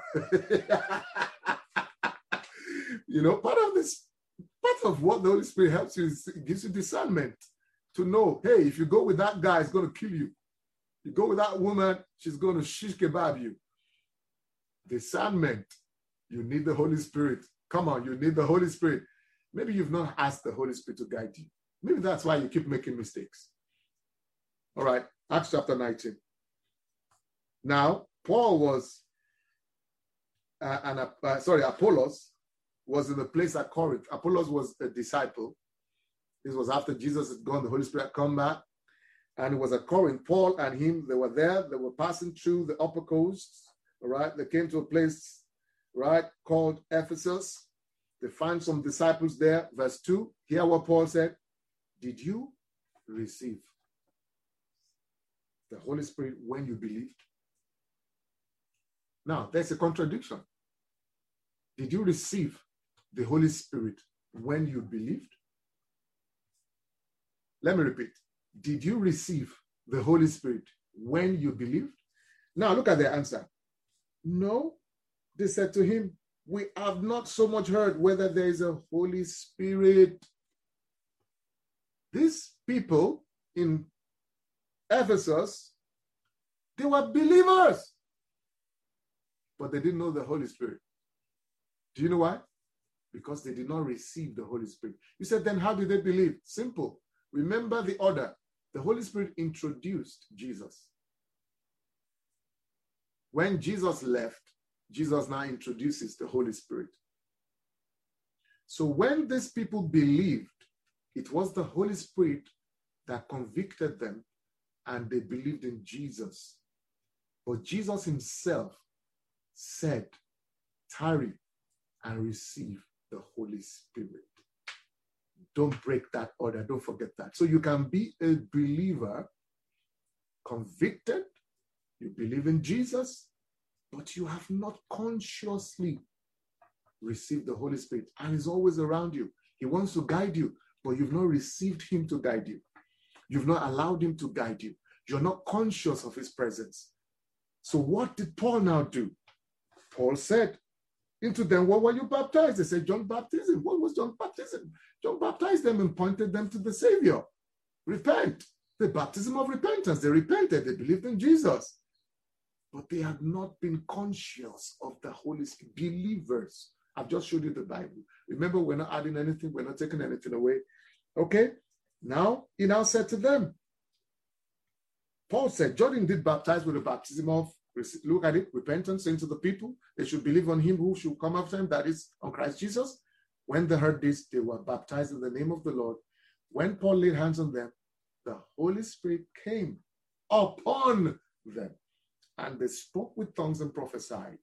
You know, part of this, part of what the Holy Spirit helps you is it gives you discernment to know, hey, if you go with that guy, it's going to kill you. You go with that woman, she's going to shish kebab you. Discernment. You need the Holy Spirit. Come on, you need the Holy Spirit. Maybe you've not asked the Holy Spirit to guide you. Maybe that's why you keep making mistakes. All right, Acts chapter nineteen. Now, Paul was, uh, and uh, sorry, Apollos was in the place at Corinth. Apollos was a disciple. This was after Jesus had gone, the Holy Spirit had come back. And it was at Corinth. Paul and him, they were there. They were passing through the upper coast. All right, they came to a place, right, called Ephesus. They find some disciples there. Verse two, hear what Paul said. Did you receive the Holy Spirit when you believed? Now, there's a contradiction. Did you receive the Holy Spirit when you believed? Let me repeat. Did you receive the Holy Spirit when you believed? Now, look at the answer. No, they said to him, we have not so much heard whether there is a Holy Spirit. These people in Ephesus, they were believers, but they didn't know the Holy Spirit. Do you know why? Because they did not receive the Holy Spirit. You said, then how did they believe? Simple. Remember the order. The Holy Spirit introduced Jesus. When Jesus left, Jesus now introduces the Holy Spirit. So when these people believed, it was the Holy Spirit that convicted them, and they believed in Jesus. But Jesus himself said, tarry and receive the Holy Spirit. Don't break that order. Don't forget that. So you can be a believer, convicted, you believe in Jesus, but you have not consciously received the Holy Spirit. And he's always around you. He wants to guide you, but you've not received him to guide you. You've not allowed him to guide you. You're not conscious of his presence. So what did Paul now do? Paul said, into them, what were you baptized? They said, John baptism. What was John baptism? John baptized them and pointed them to the Savior. Repent. The baptism of repentance. They repented. They believed in Jesus. But they had not been conscious of the Holy Spirit. Believers. I've just showed you the Bible. Remember, we're not adding anything. We're not taking anything away. Okay? Now, he now said to them, Paul said, John indeed baptized with the baptism of, look at it, repentance, saying to the people, they should believe on him who should come after him, that is, on Christ Jesus. When they heard this, they were baptized in the name of the Lord. When Paul laid hands on them, the Holy Spirit came upon them, and they spoke with tongues and prophesied.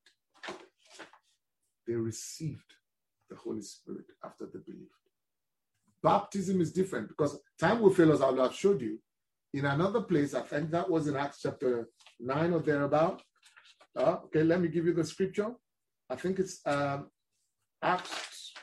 They received the Holy Spirit after they believed. Baptism is different because time will fail us. I will have showed you in another place. I think that was in Acts chapter nine or thereabout. Uh, okay, let me give you the scripture. I think it's um, Acts,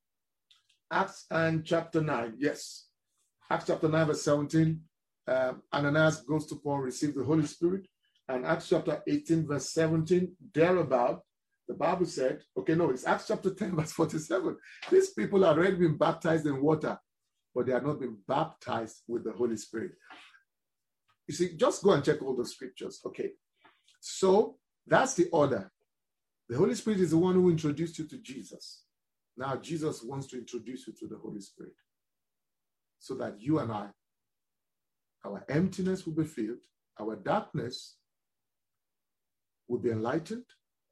Acts and chapter nine. Yes, Acts chapter nine verse seventeen. Um, Ananias goes to Paul, receive the Holy Spirit. And Acts chapter eighteen verse seventeen, thereabout, the Bible said, okay, no, it's Acts chapter ten verse forty-seven. These people had already been baptized in water, but they had not been baptized with the Holy Spirit. You see, just go and check all the scriptures. Okay, so that's the order. The Holy Spirit is the one who introduced you to Jesus. Now Jesus wants to introduce you to the Holy Spirit so that you and I, our emptiness will be filled, our darkness will be enlightened,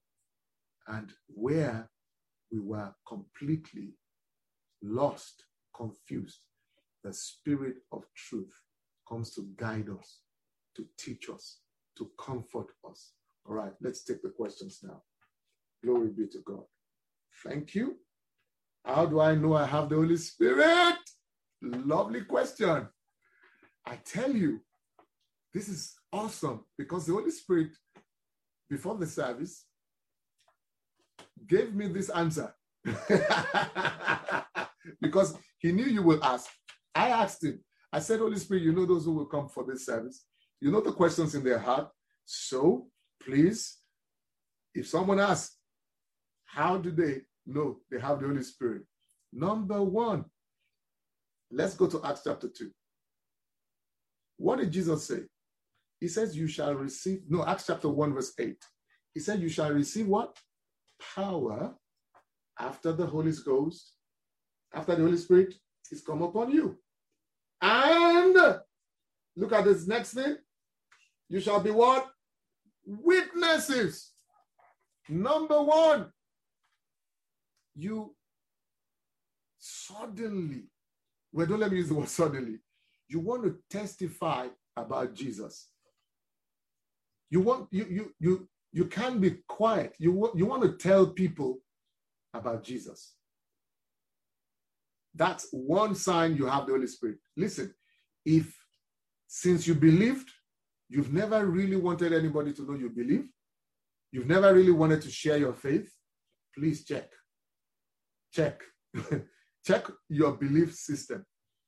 and where we were completely lost, confused, the Spirit of truth comes to guide us, to teach us, to comfort us. All right, let's take the questions now. Glory be to God. Thank you. How do I know I have the Holy Spirit? Lovely question. I tell you, this is awesome because the Holy Spirit, before the service, gave me this answer because he knew you will ask. I asked him, I said, Holy Spirit, you know those who will come for this service. You know the questions in their heart. So please, if someone asks, how do they know they have the Holy Spirit? Number one, let's go to Acts chapter two. What did Jesus say? He says, you shall receive, no, Acts chapter one, verse eight. He said, you shall receive what? Power after the Holy Ghost, after the Holy Spirit is come upon you. And look at this next thing. You shall be what? Witnesses. Number one, you suddenly, well, don't let me use the word suddenly. You want to testify about Jesus. You want, you, you, you, you can't be quiet. You, you want to tell people about Jesus. That's one sign you have the Holy Spirit. Listen, if since you believed, you've never really wanted anybody to know you believe, you've never really wanted to share your faith, please check. Check. Check your belief system.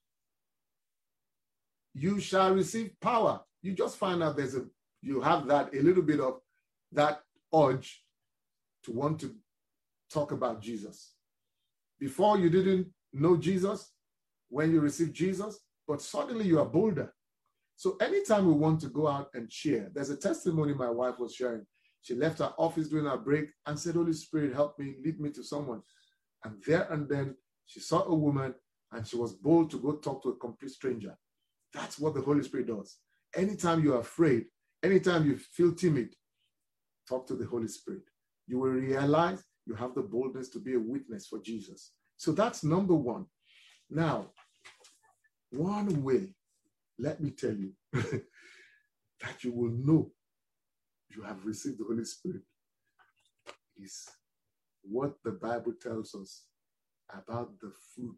You shall receive power. You just find out there's a, you have that, a little bit of that urge to want to talk about Jesus. Before you didn't know Jesus, when you received Jesus, but suddenly you are bolder. So anytime we want to go out and share, there's a testimony my wife was sharing. She left her office during her break and said, Holy Spirit, help me, lead me to someone. And there and then she saw a woman and she was bold to go talk to a complete stranger. That's what the Holy Spirit does. Anytime you're afraid, anytime you feel timid, talk to the Holy Spirit. You will realize you have the boldness to be a witness for Jesus. So that's number one. Now, one way, let me tell you, that you will know you have received the Holy Spirit is what the Bible tells us about the fruit.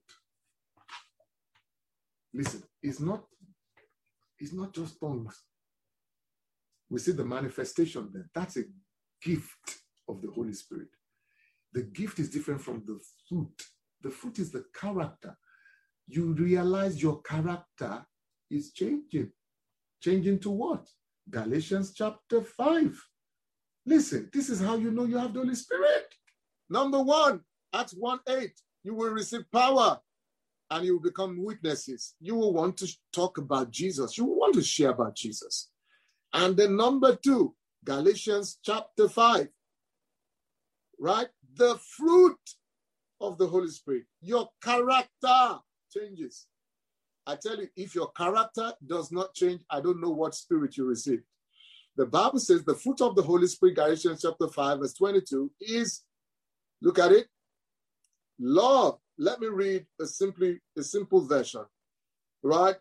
Listen, it's not, it's not just tongues. We see the manifestation there. That's a gift of the Holy Spirit. The gift is different from the fruit. The fruit is the character. You realize your character is changing. Changing to what? Galatians chapter five. Listen, this is how you know you have the Holy Spirit. Number one, Acts one eight, you will receive power and you will become witnesses. You will want to talk about Jesus. You will want to share about Jesus. And then number two, Galatians chapter five, right? The fruit of the Holy Spirit. Your character changes. I tell you, if your character does not change, I don't know what spirit you received. The Bible says the fruit of the Holy Spirit, Galatians chapter five, verse twenty-two, is, look at it, love. Let me read a simply a simple version, right?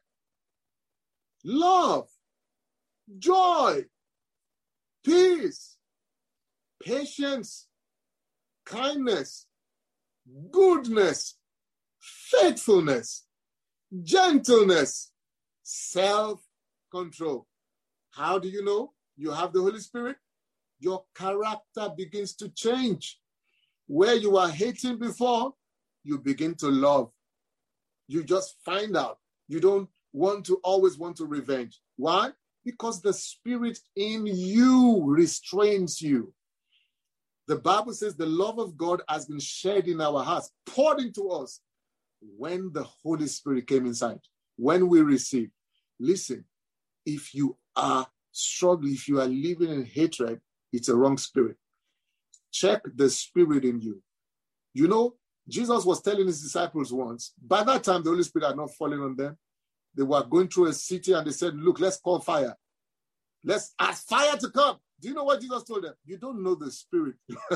Love, joy, peace, patience, kindness, goodness, faithfulness, gentleness, self-control. How do you know you have the Holy Spirit? Your character begins to change. Where you were hating before, you begin to love. You just find out. You don't want to always want to revenge. Why? Because the Spirit in you restrains you. The Bible says the love of God has been shed in our hearts, poured into us when the Holy Spirit came inside, when we received. Listen, if you are struggling, if you are living in hatred, it's a wrong spirit. Check the spirit in you. You know, Jesus was telling his disciples once, by that time, the Holy Spirit had not fallen on them. They were going through a city and they said, look, let's call fire. Let's ask fire to come. Do you know what Jesus told them? You don't know the Spirit. No,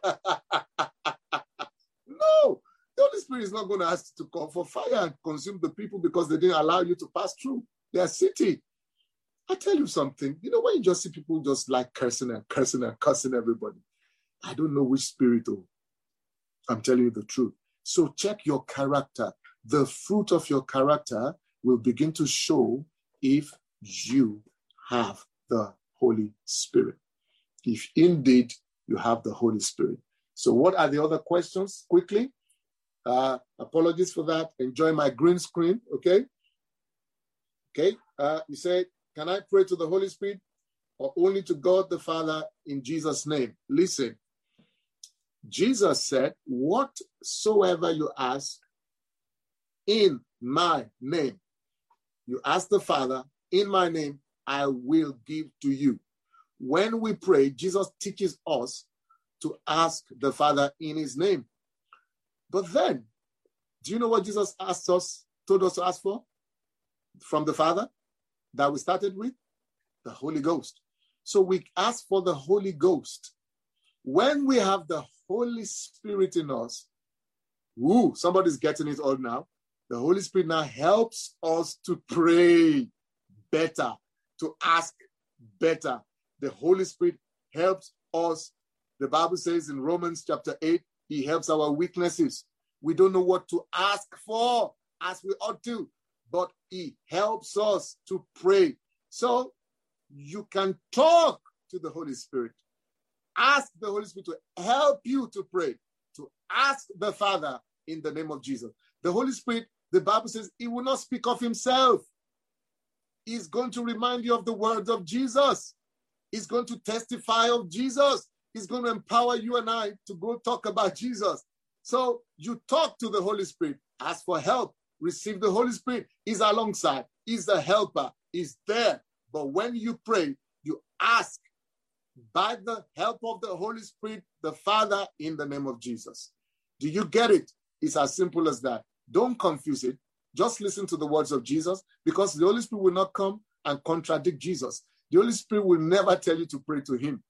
the Holy Spirit is not going to ask you to call for fire and consume the people because they didn't allow you to pass through their city. I tell you something. You know, when you just see people just like cursing and cursing and cursing everybody, I don't know which spirit. Oh, I'm telling you the truth. So check your character. The fruit of your character will begin to show if you have the Holy Spirit. If indeed you have the Holy Spirit. So what are the other questions? Quickly. Uh, apologies for that. Enjoy my green screen. Okay. Okay. Uh, you said, can I pray to the Holy Spirit or only to God the Father in Jesus' name? Listen. Jesus said, whatsoever you ask in my name, you ask the Father in my name, I will give to you. When we pray, Jesus teaches us to ask the Father in his name. But then, do you know what Jesus asked us, told us to ask for from the Father that we started with? The Holy Ghost. So we ask for the Holy Ghost. When we have the Holy Spirit in us, woo, somebody's getting it all now. The Holy Spirit now helps us to pray better, to ask better. The Holy Spirit helps us. The Bible says in Romans chapter eight, he helps our weaknesses. We don't know what to ask for as we ought to, but he helps us to pray. So you can talk to the Holy Spirit. Ask the Holy Spirit to help you to pray, to ask the Father in the name of Jesus. The Holy Spirit, the Bible says, he will not speak of himself. He's going to remind you of the words of Jesus. He's going to testify of Jesus. He's going to empower you and I to go talk about Jesus. So you talk to the Holy Spirit. Ask for help. Receive the Holy Spirit. He's alongside. He's the helper. is there. But when you pray, you ask by the help of the Holy Spirit, the Father, in the name of Jesus. Do you get it? It's as simple as that. Don't confuse it. Just listen to the words of Jesus, because the Holy Spirit will not come and contradict Jesus. The Holy Spirit will never tell you to pray to him.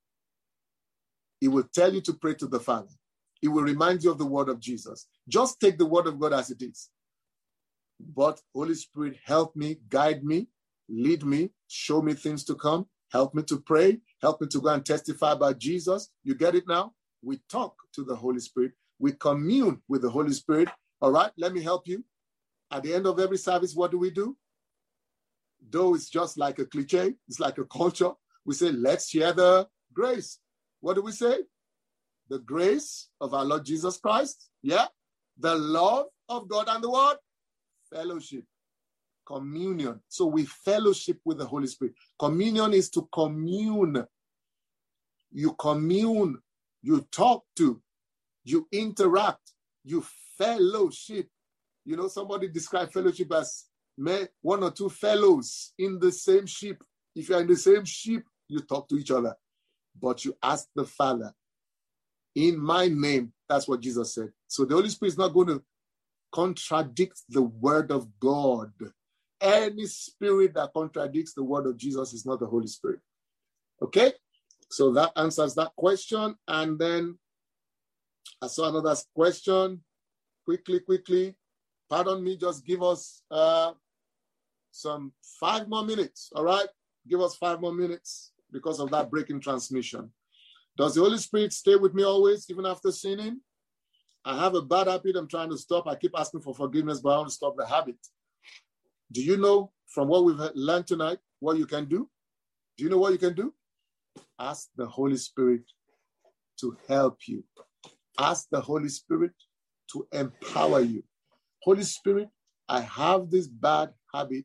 He will tell you to pray to the Father. He will remind you of the word of Jesus. Just take the word of God as it is. But Holy Spirit, help me, guide me, lead me, show me things to come, help me to pray, help me to go and testify about Jesus. You get it now? We talk to the Holy Spirit. We commune with the Holy Spirit. All right, let me help you. At the end of every service, what do we do? Though it's just like a cliche, it's like a culture. We say, let's share the grace. What do we say? The grace of our Lord Jesus Christ. Yeah. The love of God and the word. Fellowship. Communion. So we fellowship with the Holy Spirit. Communion is to commune. You commune. You talk to. You interact. You fellowship. You know, somebody described fellowship as one or two fellows in the same ship. If you're in the same ship, you talk to each other. But you ask the Father, in my name. That's what Jesus said. So the Holy Spirit is not going to contradict the word of God. Any spirit that contradicts the word of Jesus is not the Holy Spirit. Okay? So that answers that question. And then I saw another question. Quickly, quickly. Pardon me, just give us uh, some five more minutes, all right? Give us five more minutes because of that breaking transmission. Does the Holy Spirit stay with me always, even after sinning? I have a bad habit I'm trying to stop. I keep asking for forgiveness, but I want to stop the habit. Do you know from what we've learned tonight what you can do? Do you know what you can do? Ask the Holy Spirit to help you. Ask the Holy Spirit to empower you. Holy Spirit, I have this bad habit.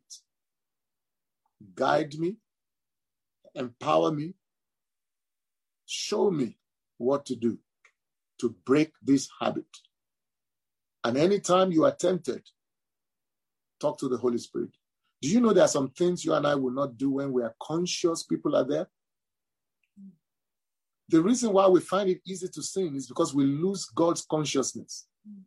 Guide me, empower me, show me what to do to break this habit. And anytime you are tempted, talk to the Holy Spirit. Do you know there are some things you and I will not do when we are conscious people are there? The reason why we find it easy to sin is because we lose God's consciousness.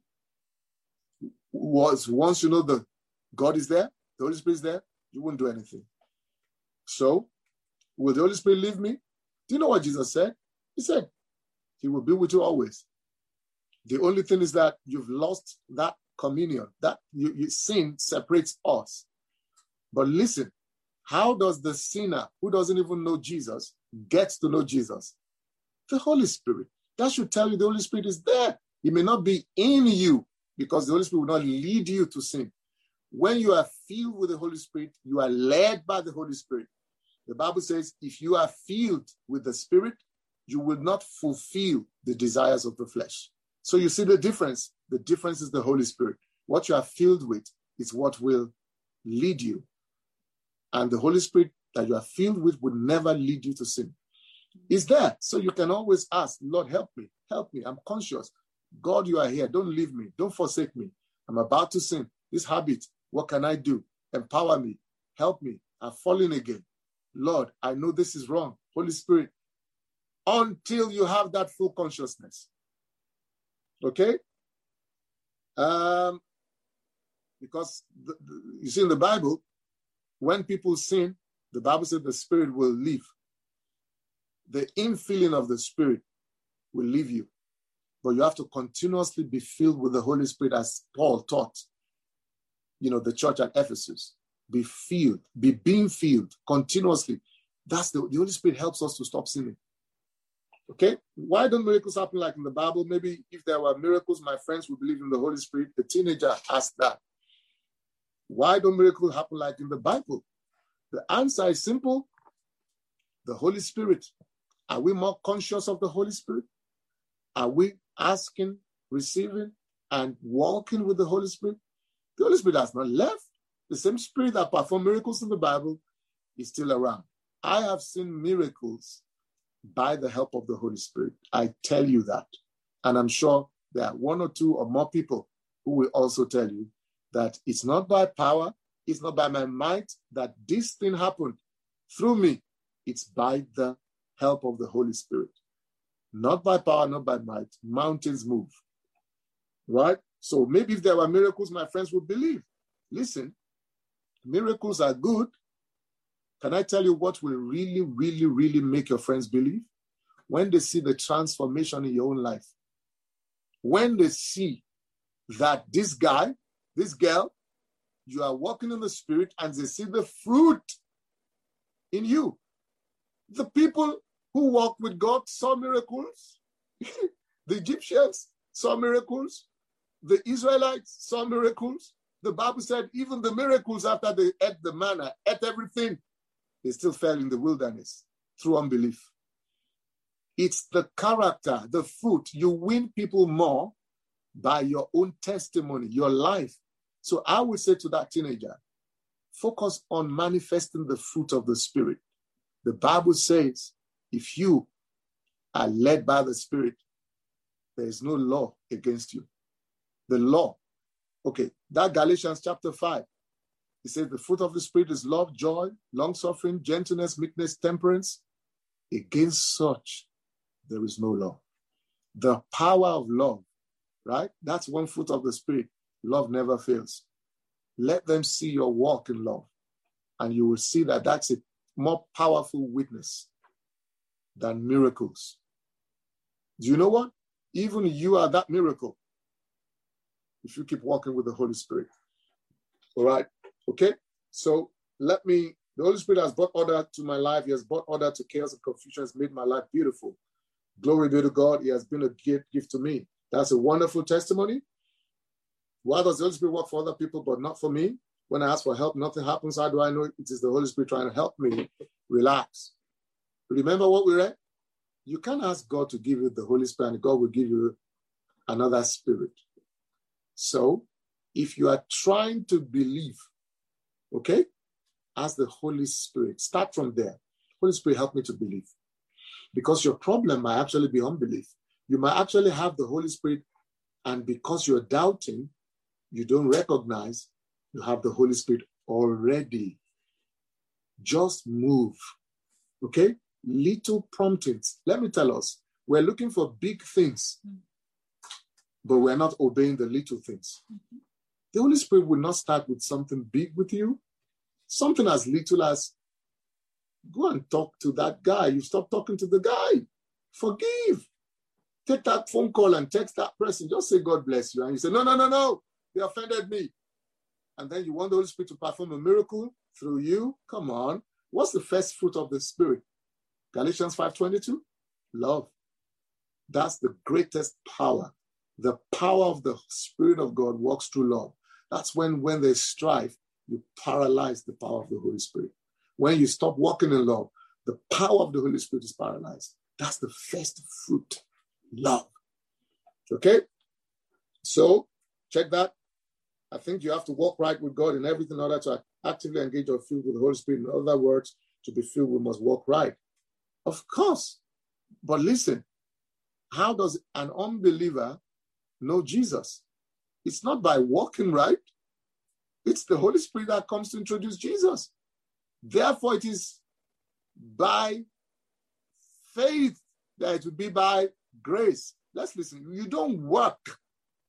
Was once you know the God is there, the Holy Spirit is there, you won't do anything. So, will the Holy Spirit leave me? Do you know what Jesus said? He said, he will be with you always. The only thing is that you've lost that communion, that you, you, sin separates us. But listen, how does the sinner who doesn't even know Jesus get to know Jesus? The Holy Spirit. That should tell you the Holy Spirit is there. He may not be in you, because the Holy Spirit will not lead you to sin. When you are filled with the Holy Spirit, you are led by the Holy Spirit. The Bible says, if you are filled with the Spirit, you will not fulfill the desires of the flesh. So you see the difference. The difference is the Holy Spirit. What you are filled with is what will lead you. And the Holy Spirit that you are filled with will never lead you to sin. It's there. So you can always ask, Lord, help me. Help me. I'm conscious. God, you are here. Don't leave me. Don't forsake me. I'm about to sin. This habit, what can I do? Empower me. Help me. I've fallen again. Lord, I know this is wrong. Holy Spirit, until you have that full consciousness. Okay? Um, because the, the, you see in the Bible, when people sin, the Bible said the Spirit will leave. The infilling of the Spirit will leave you. But you have to continuously be filled with the Holy Spirit, as Paul taught, you know, the church at Ephesus. Be filled, be being filled continuously. That's the, the Holy Spirit helps us to stop sinning. Okay? Why don't miracles happen like in the Bible? Maybe if there were miracles, my friends would believe in the Holy Spirit. The teenager asked that. Why don't miracles happen like in the Bible? The answer is simple. The Holy Spirit. Are we more conscious of the Holy Spirit? Are we asking, receiving, and walking with the Holy Spirit? The Holy Spirit has not left. The same Spirit that performed miracles in the Bible is still around. I have seen miracles by the help of the Holy Spirit. I tell you that. And I'm sure there are one or two or more people who will also tell you that it's not by power, It's not by my might that this thing happened through me. It's by the help of the Holy Spirit. Not by power, not by might. Mountains move. Right? So maybe if there were miracles, my friends would believe. Listen, miracles are good. Can I tell you what will really, really, really make your friends believe? When they see the transformation in your own life. When they see that this guy, this girl, you are walking in the Spirit and they see the fruit in you. The people who walked with God saw miracles. The Egyptians saw miracles. The Israelites saw miracles. The Bible said even the miracles after they ate the manna, ate everything, they still fell in the wilderness through unbelief. It's the character, the fruit. You win people more by your own testimony, your life. So I would say to that teenager, focus on manifesting the fruit of the Spirit. The Bible says, if you are led by the Spirit, there is no law against you. The law. Okay, that Galatians chapter five. It says the fruit of the Spirit is love, joy, long-suffering, gentleness, meekness, temperance. Against such, there is no law. The power of love, right? That's one fruit of the Spirit. Love never fails. Let them see your walk in love, and you will see that that's a more powerful witness than miracles. Do you know what? Even you are that miracle if you keep walking with the Holy Spirit. All right? Okay? So let me, the Holy Spirit has brought order to my life. He has brought order to chaos and confusion. Has made my life beautiful. Glory be to God. He has been a gift, gift to me. That's a wonderful testimony. Why does the Holy Spirit work for other people but not for me? When I ask for help, nothing happens. How do I know it is the Holy Spirit trying to help me? Relax. Remember what we read? You can't ask God to give you the Holy Spirit and God will give you another spirit. So, if you are trying to believe, okay, ask the Holy Spirit. Start from there. Holy Spirit, help me to believe. Because your problem might actually be unbelief. You might actually have the Holy Spirit, and because you're doubting, you don't recognize you have the Holy Spirit already. Just move. Okay? Little promptings. Let me tell us, we're looking for big things, but we're not obeying the little things. Mm-hmm. The Holy Spirit will not start with something big with you. Something as little as, go and talk to that guy. You stop talking to the guy. Forgive. Take that phone call and text that person. Just say, God bless you. And you say, no, no, no, no. They offended me. And then you want the Holy Spirit to perform a miracle through you. Come on. What's the first fruit of the Spirit? Galatians five twenty-two. Love. That's the greatest power. The power of the Spirit of God works through love. That's when, when there's strife, you paralyze the power of the Holy Spirit. When you stop walking in love, the power of the Holy Spirit is paralyzed. That's the first fruit. Love. Okay? So, check that. I think you have to walk right with God in everything in order to actively engage or filled with the Holy Spirit. In other words, to be filled, we must walk right. Of course. But listen, how does an unbeliever know Jesus? It's not by walking right. It's the Holy Spirit that comes to introduce Jesus. Therefore, it is by faith that it will be by grace. Let's listen. You don't work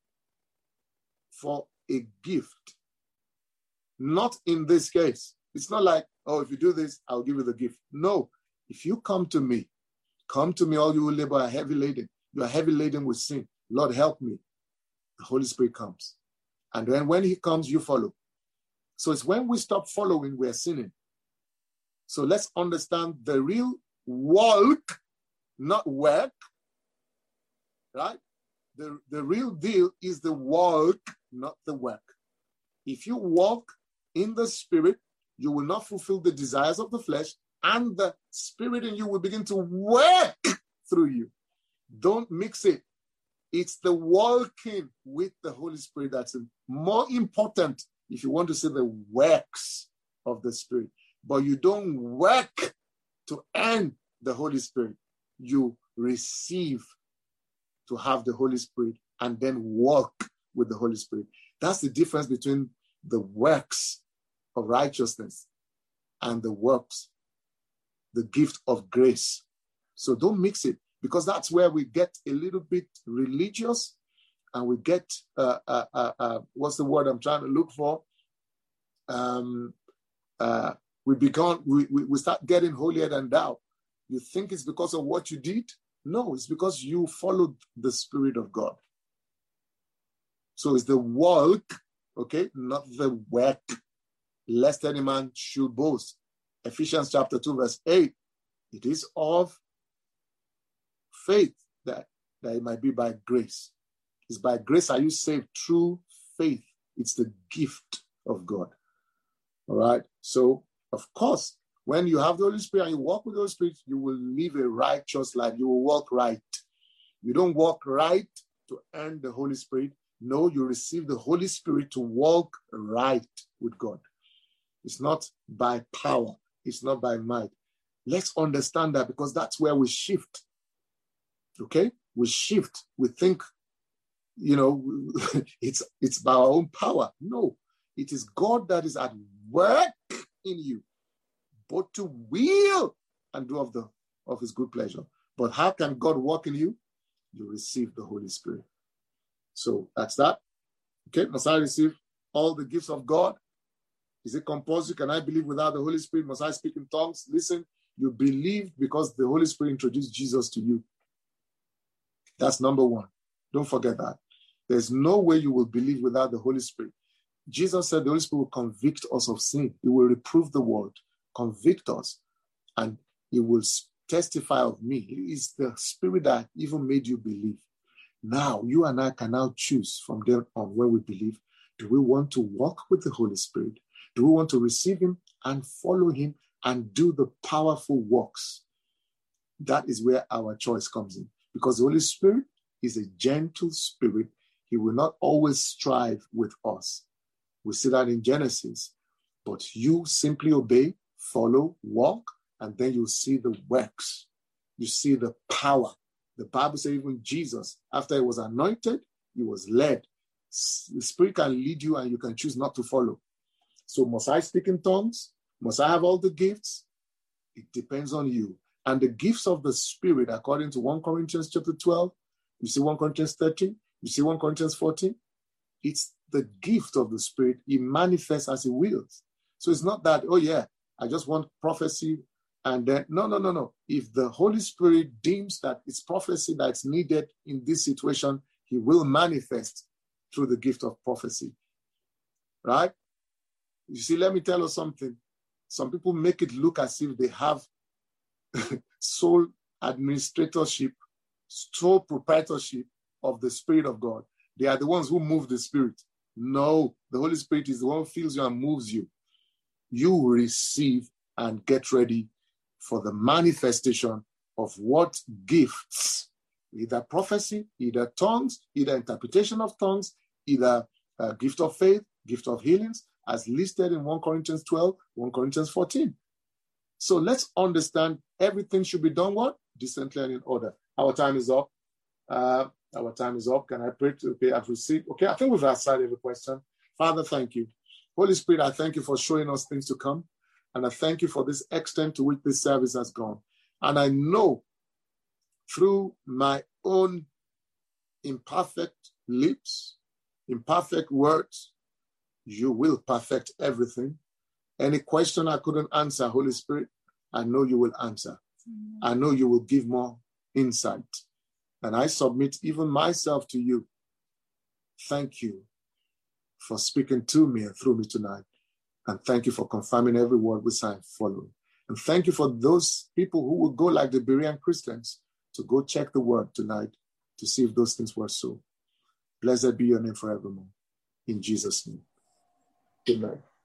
for a gift. Not in this case. It's not like, oh, if you do this, I'll give you the gift. No. If you come to me, come to me, all you who labor are heavy laden. You are heavy laden with sin. Lord, help me. The Holy Spirit comes. And then when he comes, you follow. So it's when we stop following, we're sinning. So let's understand the real walk, not work, right? The, the real deal is the walk, not the work. If you walk in the Spirit, you will not fulfill the desires of the flesh, and the Spirit in you will begin to work through you. Don't mix it. It's the walking with the Holy Spirit that's more important if you want to see the works of the Spirit. But you don't work to earn the Holy Spirit. You receive to have the Holy Spirit and then walk with the Holy Spirit. That's the difference between the works of righteousness and the works, the gift of grace. So don't mix it, because that's where we get a little bit religious and we get, uh, uh, uh, uh, what's the word I'm trying to look for? Um, uh, we become, we, we, we start getting holier than thou. You think it's because of what you did? No, it's because you followed the Spirit of God. So it's the walk, okay, not the work, lest any man should boast. Ephesians chapter two, verse eight. It is of faith that, that it might be by grace. It's by grace are you saved through faith. It's the gift of God. All right. So, of course, when you have the Holy Spirit and you walk with the Holy Spirit, you will live a righteous life. You will walk right. You don't walk right to earn the Holy Spirit. No, you receive the Holy Spirit to walk right with God. It's not by power. It's not by might. Let's understand that, because that's where we shift. Okay? We shift. We think, you know, it's, it's by our own power. No, it is God that is at work in you, both to will and do of, the, of his good pleasure. But how can God work in you? You receive the Holy Spirit. So that's that. Okay, must I receive all the gifts of God? Is it compulsory? Can I believe without the Holy Spirit? Must I speak in tongues? Listen, you believe because the Holy Spirit introduced Jesus to you. That's number one. Don't forget that. There's no way you will believe without the Holy Spirit. Jesus said the Holy Spirit will convict us of sin. He will reprove the world, convict us, and he will testify of me. It is the Spirit that even made you believe. Now, you and I can now choose from there on when we believe. Do we want to walk with the Holy Spirit? Do we want to receive him and follow him and do the powerful works? That is where our choice comes in. Because the Holy Spirit is a gentle spirit. He will not always strive with us. We see that in Genesis. But you simply obey, follow, walk, and then you see the works. You see the power. The Bible says even Jesus, after he was anointed, he was led. The Spirit can lead you and you can choose not to follow. So must I speak in tongues? Must I have all the gifts? It depends on you. And the gifts of the Spirit, according to First Corinthians chapter twelve, you see First Corinthians thirteen, you see First Corinthians fourteen, it's the gift of the Spirit. He manifests as he wills. So it's not that, oh yeah, I just want prophecy. And then, no, no, no, no. If the Holy Spirit deems that it's prophecy that's needed in this situation, he will manifest through the gift of prophecy. Right? You see, let me tell you something. Some people make it look as if they have sole administratorship, sole proprietorship of the Spirit of God. They are the ones who move the Spirit. No, the Holy Spirit is the one who fills you and moves you. You receive and get ready for the manifestation of what gifts, either prophecy, either tongues, either interpretation of tongues, either uh, gift of faith, gift of healings, as listed in First Corinthians twelve, First Corinthians fourteen. So let's understand everything should be done what? Decently and in order. Our time is up. Uh, our time is up. Can I pray to okay, I've received? Okay, I think we've answered every question. Father, thank you. Holy Spirit, I thank you for showing us things to come. And I thank you for this extent to which this service has gone. And I know through my own imperfect lips, imperfect words, you will perfect everything. Any question I couldn't answer, Holy Spirit, I know you will answer. Mm-hmm. I know you will give more insight. And I submit even myself to you. Thank you for speaking to me and through me tonight. And thank you for confirming every word which I am following. And thank you for those people who will go like the Berean Christians to go check the word tonight to see if those things were so. Blessed be your name forevermore. In Jesus' name. Good night.